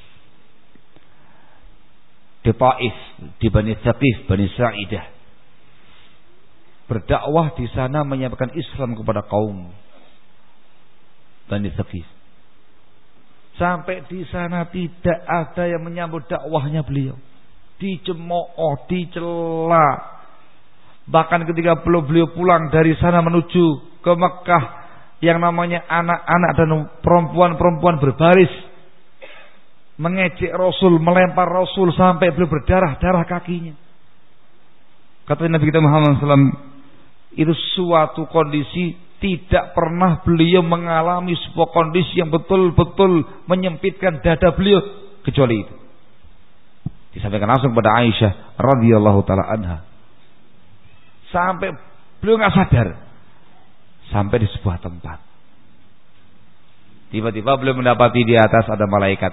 di Taif, di Bani Thaqif, Bani Sa'idah, berdakwah di sana menyampaikan Islam kepada kaum Bani Thaqif. Sampai di sana tidak ada yang menyambut dakwahnya beliau, dicemooh, dicela. Bahkan ketika beliau pulang dari sana menuju ke Mekah, yang namanya anak-anak dan perempuan-perempuan berbaris mengejek Rasul, melempar Rasul sampai beliau berdarah-darah kakinya. Kata Nabi kita Muhammad SAW, itu suatu kondisi tidak pernah beliau mengalami sebuah kondisi yang betul-betul menyempitkan dada beliau kecuali itu. Disampaikan langsung pada Aisyah radhiyallahu taala anha. Sampai beliau nggak sadar. Sampai di sebuah tempat. Tiba-tiba beliau mendapati di atas ada malaikat.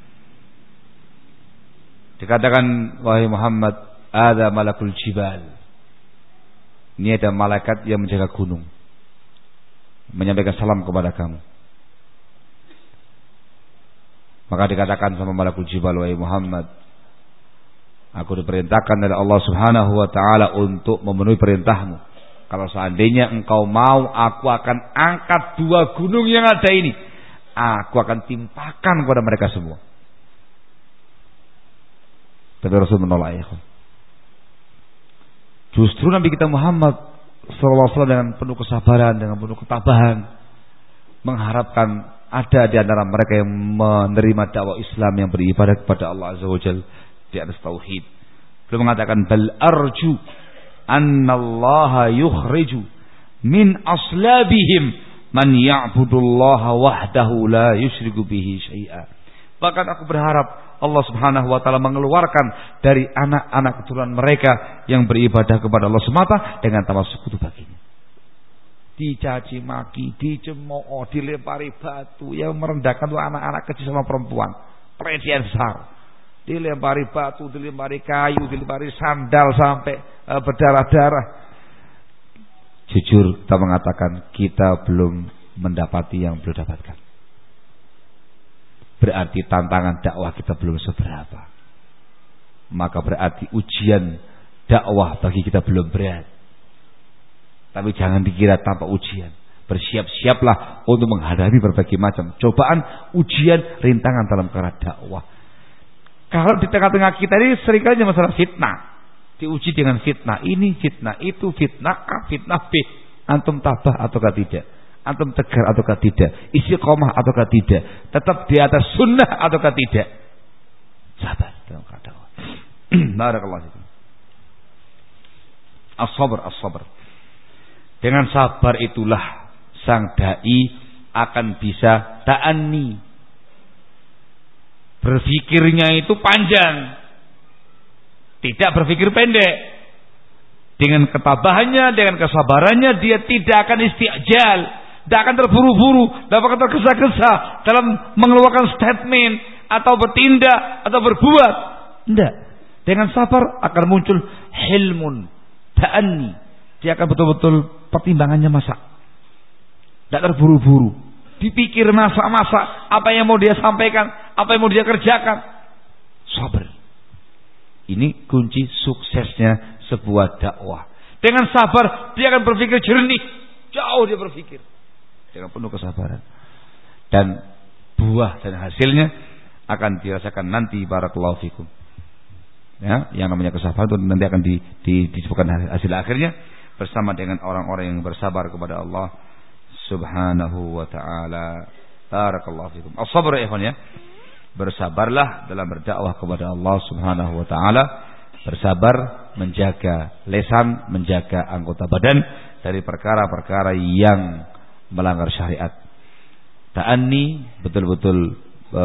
Dikatakan, wahai Muhammad, ada malakul jibal. Ini ada malaikat yang menjaga gunung, menyampaikan salam kepada kamu. Maka dikatakan sama malakul jibal, wahai Muhammad, aku diperintahkan oleh Allah Subhanahu wa taala untuk memenuhi perintahmu. Kalau seandainya engkau mau, aku akan angkat 2 gunung yang ada ini. Aku akan timpakan kepada mereka semua. Tapi Rasul menolak, ya. Justru Nabi kita Muhammad SAW dengan penuh kesabaran, dengan penuh ketabahan, mengharapkan ada di antara mereka yang menerima dakwah Islam, yang beribadah kepada Allah Azza wa Jalla di atas tauhid. Beliau mengatakan, bal arju annallaha yukhriju min aslabihim man ya'budullaha wahdahu la yusyriku bihi syai'a. Bahkan aku berharap Allah Subhanahu wa taala mengeluarkan dari anak-anak keturunan mereka yang beribadah kepada Allah semata dengan tanpa sekutu baginya. Dicaci maki, dicemooh, dilempari batu, yang merendahkan itu anak-anak kecil sama perempuan. Pelecehan besar. Dilempari batu, dilempari kayu, dilempari sandal sampai berdarah-darah. Jujur kita mengatakan kita belum mendapati yang belum dapatkan. Berarti tantangan dakwah kita belum seberapa. Maka berarti ujian dakwah bagi kita belum berat. Tapi jangan dikira tanpa ujian. Bersiap-siaplah untuk menghadapi berbagai macam cobaan, ujian, rintangan dalam kerana dakwah. Kalau di tengah-tengah kita ini seringkali masalah fitnah. Diuji dengan fitnah ini, fitnah itu, fitnah A, fitnah B. Antum tabah ataukah tidak? Antum tegar ataukah tidak? Istiqomah ataukah tidak? Tetap di atas sunnah ataukah tidak? Sabar dalam dakwah. Barakallahu fikum. As-sabr, as-sabr. Dengan sabar itulah sang dai akan bisa ta'anni. Berfikirnya itu panjang, tidak berfikir pendek. Dengan ketabahannya, dengan kesabarannya, dia tidak akan isti'jal, tidak akan terburu-buru, tidak akan tergesa-gesa dalam mengeluarkan statement atau bertindak atau berbuat. Tidak. Dengan sabar akan muncul hilmun, ta'anni. Dia akan betul-betul pertimbangannya masak, tidak terburu-buru. Dipikir masak-masak apa yang mau dia sampaikan, apa yang mau dia kerjakan. Sabar. Ini kunci suksesnya sebuah dakwah. Dengan sabar dia akan berpikir jernih, jauh dia berpikir dengan penuh kesabaran. Dan buah dan hasilnya akan dirasakan nanti, barakallahu fikum. Ya, yang namanya kesabaran itu nanti akan disebutkan hasil akhirnya bersama dengan orang-orang yang bersabar kepada Allah Subhanahu wa ta'ala. Barakallahu fikum. As-sabr ya ikhwan ya. Bersabarlah dalam berdakwah kepada Allah Subhanahu wa ta'ala. Bersabar menjaga lisan, menjaga anggota badan dari perkara-perkara yang melanggar syariat. Ta'anni betul-betul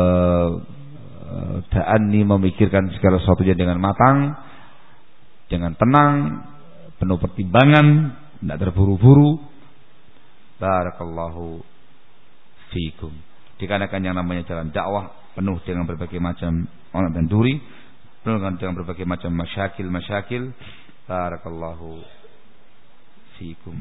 ta'anni memikirkan segala sesuatunya dengan matang, dengan tenang, penuh pertimbangan, tidak terburu-buru. Barakallahu fikum. Dikarenakan yang namanya jalan dakwah penuh dengan berbagai macam orang dan duri, penuh dengan berbagai macam masyakil. Barakallahu fikum.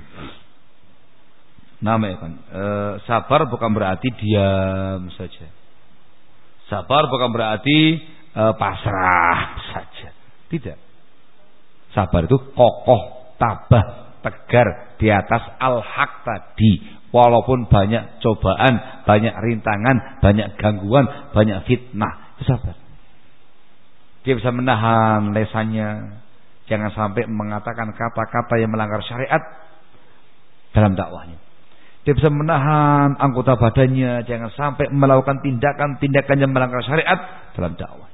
Namanya kan sabar bukan berarti diam saja. Sabar bukan berarti pasrah saja. Tidak. Sabar itu kokoh, tabah, tegar di atas al-haq tadi, walaupun banyak cobaan, banyak rintangan, banyak gangguan, banyak fitnah. Sabar. Dia bisa menahan lesannya, jangan sampai mengatakan kata-kata yang melanggar syariat dalam dakwahnya. Dia bisa menahan anggota badannya, jangan sampai melakukan tindakan-tindakan yang melanggar syariat dalam dakwah.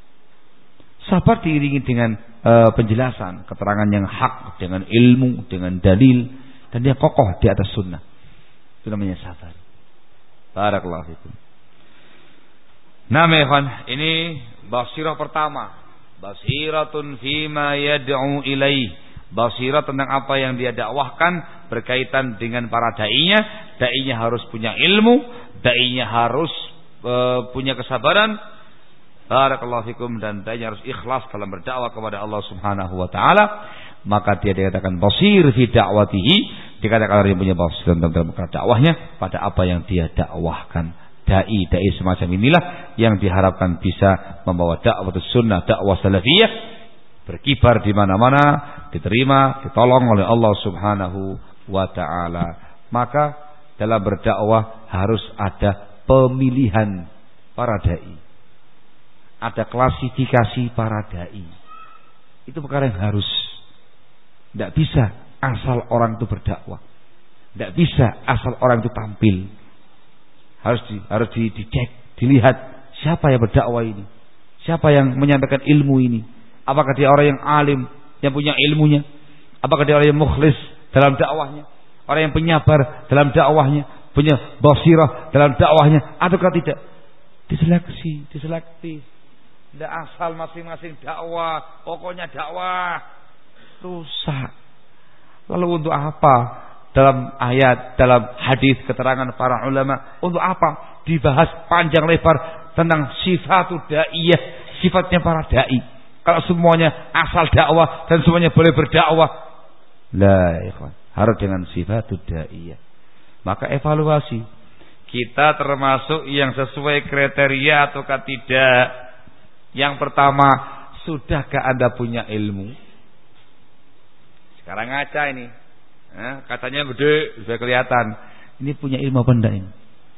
Sabar diiringi dengan penjelasan, keterangan yang hak, dengan ilmu, dengan dalil, dan dia kokoh di atas sunnah. Itu namanya sabar. Barakallahu fikum. Nah, ini basirah pertama. Basiratun fima yad'u ilaih. Basirah tentang apa yang dia dakwahkan berkaitan dengan para da'inya. Da'inya harus punya ilmu, da'inya harus punya kesabaran. Barakallahu fikum, dan da'inya harus ikhlas dalam berdakwah kepada Allah Subhanahu wa taala. Maka dia dikatakan basir fi da'watihi, dikatakan orang yang punya basir dalam dakwahnya pada apa yang dia dakwahkan. Dai semacam inilah yang diharapkan bisa membawa dakwah sunnah, dakwah salafiyah berkibar di mana-mana, diterima, ditolong oleh Allah Subhanahu wa taala. Maka dalam berdakwah harus ada pemilihan para dai. Ada klasifikasi para dai. Itu perkara yang harus. Tidak bisa asal orang itu berdakwah. Tidak bisa asal orang itu tampil. Harus dicek, dilihat siapa yang berdakwah ini, siapa yang menyampaikan ilmu ini. Apakah dia orang yang alim, yang punya ilmunya? Apakah dia orang yang mukhlis dalam dakwahnya, orang yang penyabar dalam dakwahnya, punya basirah dalam dakwahnya, ataukah tidak? Diseleksi. Tidak asal masing-masing dakwah, pokoknya dakwah. Rusak. Lalu untuk apa? Dalam ayat, dalam hadis keterangan para ulama, untuk apa dibahas panjang lebar tentang sifatul da'iyah, sifatnya para dai? Kalau semuanya asal dakwah dan semuanya boleh berdakwah, la ikhwan, harus dengan sifatul da'iyah. Maka evaluasi, kita termasuk yang sesuai kriteria ataukah tidak? Yang pertama, sudahkah Anda punya ilmu? Sekarang ngaca ini. Katanya gede, sudah kelihatan. Ini punya ilmu apa enggak ini?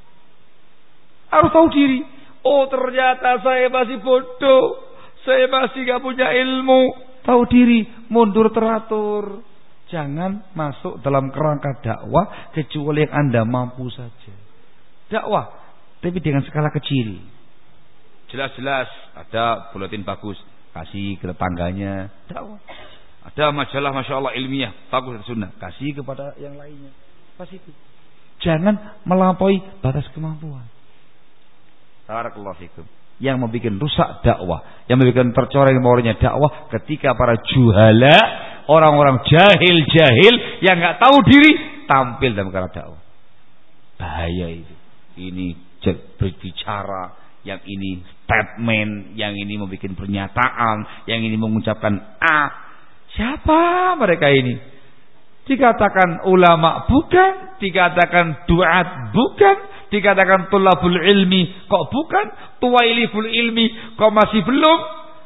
Harus tahu diri. Oh, ternyata saya masih bodoh. Saya masih gak punya ilmu. Tahu diri, mundur teratur. Jangan masuk dalam kerangka dakwah kecuali yang Anda mampu saja. Dakwah, tapi dengan skala kecil. Jelas-jelas ada buletin bagus, kasih ke tetangganya. Dakwah. Ada majalah Masya Allah ilmiah, bagus dan sunnah, kasih kepada yang lainnya. Pas itu. Jangan melampaui batas kemampuan. Barakallahu fikum. Yang membuat rusak dakwah, yang membuat tercoreng moralnya dakwah ketika para juhala, orang-orang jahil yang nggak tahu diri tampil dalam perkara dakwah. Bahaya itu. Ini berbicara, yang ini statement, yang ini membuat pernyataan, yang ini mengucapkan A. Siapa mereka ini? Dikatakan ulama bukan, dikatakan duat bukan, dikatakan tulabul ilmi kok bukan, tuwailiful ilmi kok masih belum.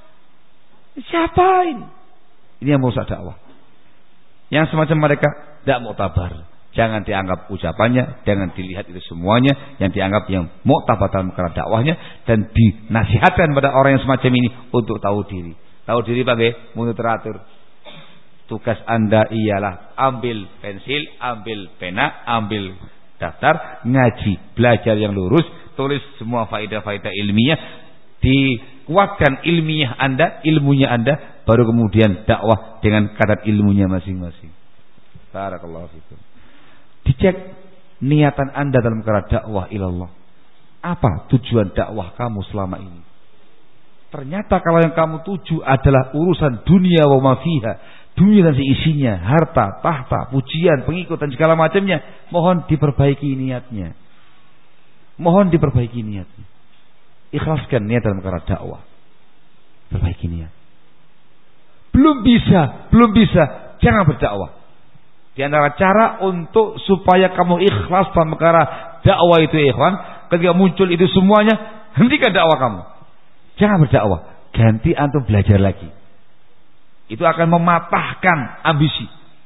Siapa ini? Ini yang merusak dakwah. Yang semacam mereka tidak muktabar. Jangan dianggap ucapannya, jangan dilihat itu semuanya. Yang dianggap yang muktabar dalam perkara dakwahnya, dan dinasihatkan pada orang yang semacam ini untuk tahu diri. Tahu diri pakai mundur teratur. Tugas Anda ialah ambil pensil, ambil pena, ambil daftar, ngaji, belajar yang lurus, tulis semua faedah-faedah ilmiah, dikuatkan ilmiah Anda, ilmunya Anda, baru kemudian dakwah dengan kadar ilmunya masing-masing. Barakallahu fikum. Dicek niatan Anda dalam perkara dakwah ilallah. Apa tujuan dakwah kamu selama ini? Ternyata kalau yang kamu tuju adalah urusan dunia wa ma fiha, dunia dan seisinya, harta, tahta, pujian, pengikut dan segala macamnya, mohon diperbaiki niatnya. Mohon diperbaiki niatnya. Ikhlaskan niat dalam perkara dakwah. Perbaiki niat. Belum bisa, jangan berdakwah. Di antara cara untuk supaya kamu ikhlas dalam perkara dakwah itu, ikhwan, ketika muncul itu semuanya, hentikan dakwah kamu. Jangan berdakwah, ganti antum belajar lagi. Itu akan mematahkan ambisi,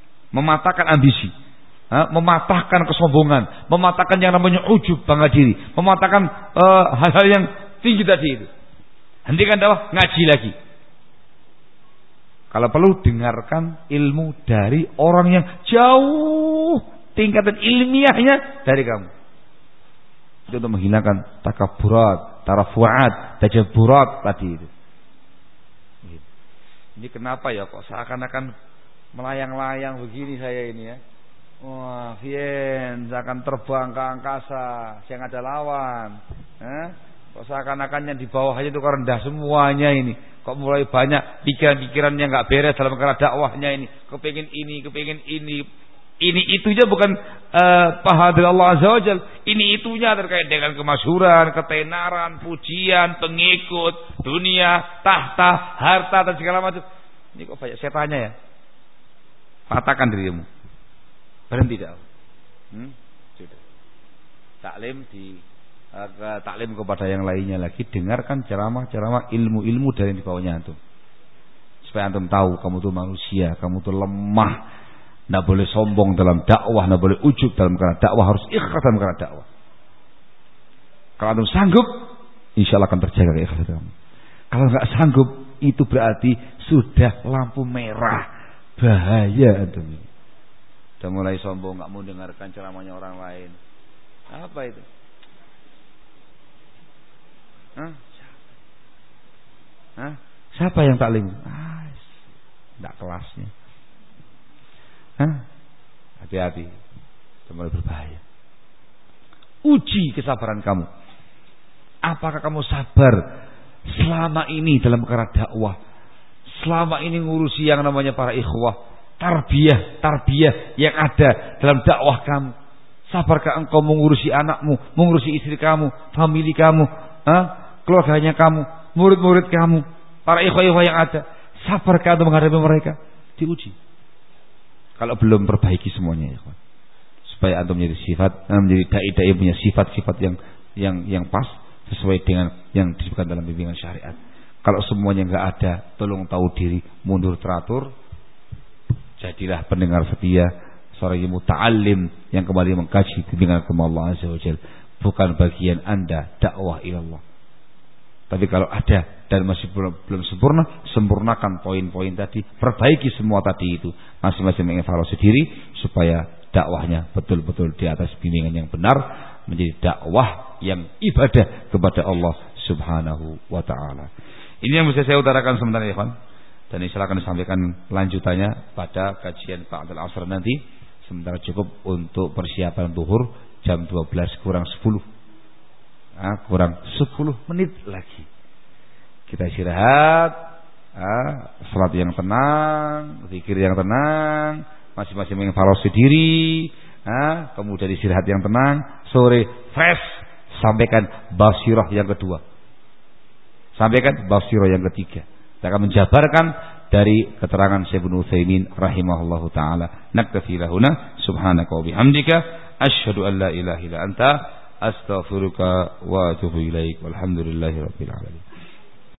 mematahkan kesombongan, mematahkan yang namanya ujub, bangga diri, mematahkan hal-hal yang tinggi tadi itu. Hentikan dakwah, ngaji lagi. Kalau perlu dengarkan ilmu dari orang yang jauh tingkatan ilmiahnya dari kamu. Itu untuk menghilangkan takabburat, tarafuat, tajaburat tadi itu. Ini kenapa ya kok seakan-akan melayang-layang begini saya ini ya. Wah, Vien, seakan terbang ke angkasa, yang ada lawan. Kok seakan-akan yang di bawahnya itu kok rendah semuanya ini. Kok mulai banyak pikiran-pikiran yang nggak beres dalam perkara dakwahnya ini. Kepingin ini. Ini itunya bukan pahala dari Allah Azza wa Jalla. Ini itunya terkait dengan kemasyhuran, ketenaran, pujian, pengikut, dunia, tahta, harta dan segala macam. Ini kok banyak setannya ya. Patahkan dirimu. Berhenti dah. Sudah. Taklim kepada yang lainnya lagi. Dengarkan ceramah-ceramah ilmu-ilmu dari di bawahnya antum. Supaya antum tahu kamu tuh manusia, kamu tuh lemah. Tidak boleh sombong dalam dakwah, tidak boleh ujub dalam perkara dakwah, harus ikhlas dalam perkara dakwah. Kalau antum sanggup, insya Allah akan terjaga keikhlasan kamu. Kalau nggak sanggup, itu berarti sudah lampu merah, bahaya antum. Sudah mulai sombong, nggak mau dengarkan ceramahnya orang lain. Apa itu? Siapa yang taklim? Tidak kelasnya. Hati-hati, mulai berbahaya. Uji kesabaran kamu. Apakah kamu sabar selama ini dalam perkara dakwah? Selama ini ngurusi yang namanya para ikhwah, tarbiyah yang ada dalam dakwah kamu. Sabarkah engkau mengurusi anakmu, mengurusi istri kamu, famili kamu, keluarganya kamu, murid-murid kamu, para ikhwah yang ada? Sabarkah untuk menghadapi mereka? Diuji. Kalau belum perbaiki semuanya ya kawan. Supaya antum menjadi dai-dai punya sifat-sifat yang pas sesuai dengan yang disebutkan dalam bimbingan syariat. Kalau semuanya enggak ada, tolong tahu diri, mundur teratur. Jadilah pendengar setia, seorang yang muta'allim yang kembali mengkaji bimbingan agama Allah Azza wa Jalla. Bukan bagian Anda dakwah ilallah. Tapi kalau ada dan masih belum sempurna, sempurnakan poin-poin tadi, perbaiki semua tadi itu, masing-masing mengevaluasi diri supaya dakwahnya betul-betul di atas bimbingan yang benar, menjadi dakwah yang ibadah kepada Allah Subhanahu wa taala. Ini yang bisa saya utarakan sementara ya, kawan. Dan silakan disampaikan lanjutannya pada kajian ba'dal asar nanti. Sementara cukup untuk persiapan zuhur jam 12 kurang 10. Kurang 10 menit lagi. Kita istirahat, salat yang tenang, zikir yang tenang, masing-masing mengevaluasi diri, kemudian istirahat yang tenang, sore fresh, sampaikan basirah yang kedua, sampaikan basirah yang ketiga. Kita akan menjabarkan dari keterangan Syekh Ibnu Utsaimin rahimahullahu taala. Naktafi lahuna subhanaka wa bihamdika asyhadu an la ilaha illa anta astaghfiruka wa atubu ilaik. Walhamdulillahirabbil alamin.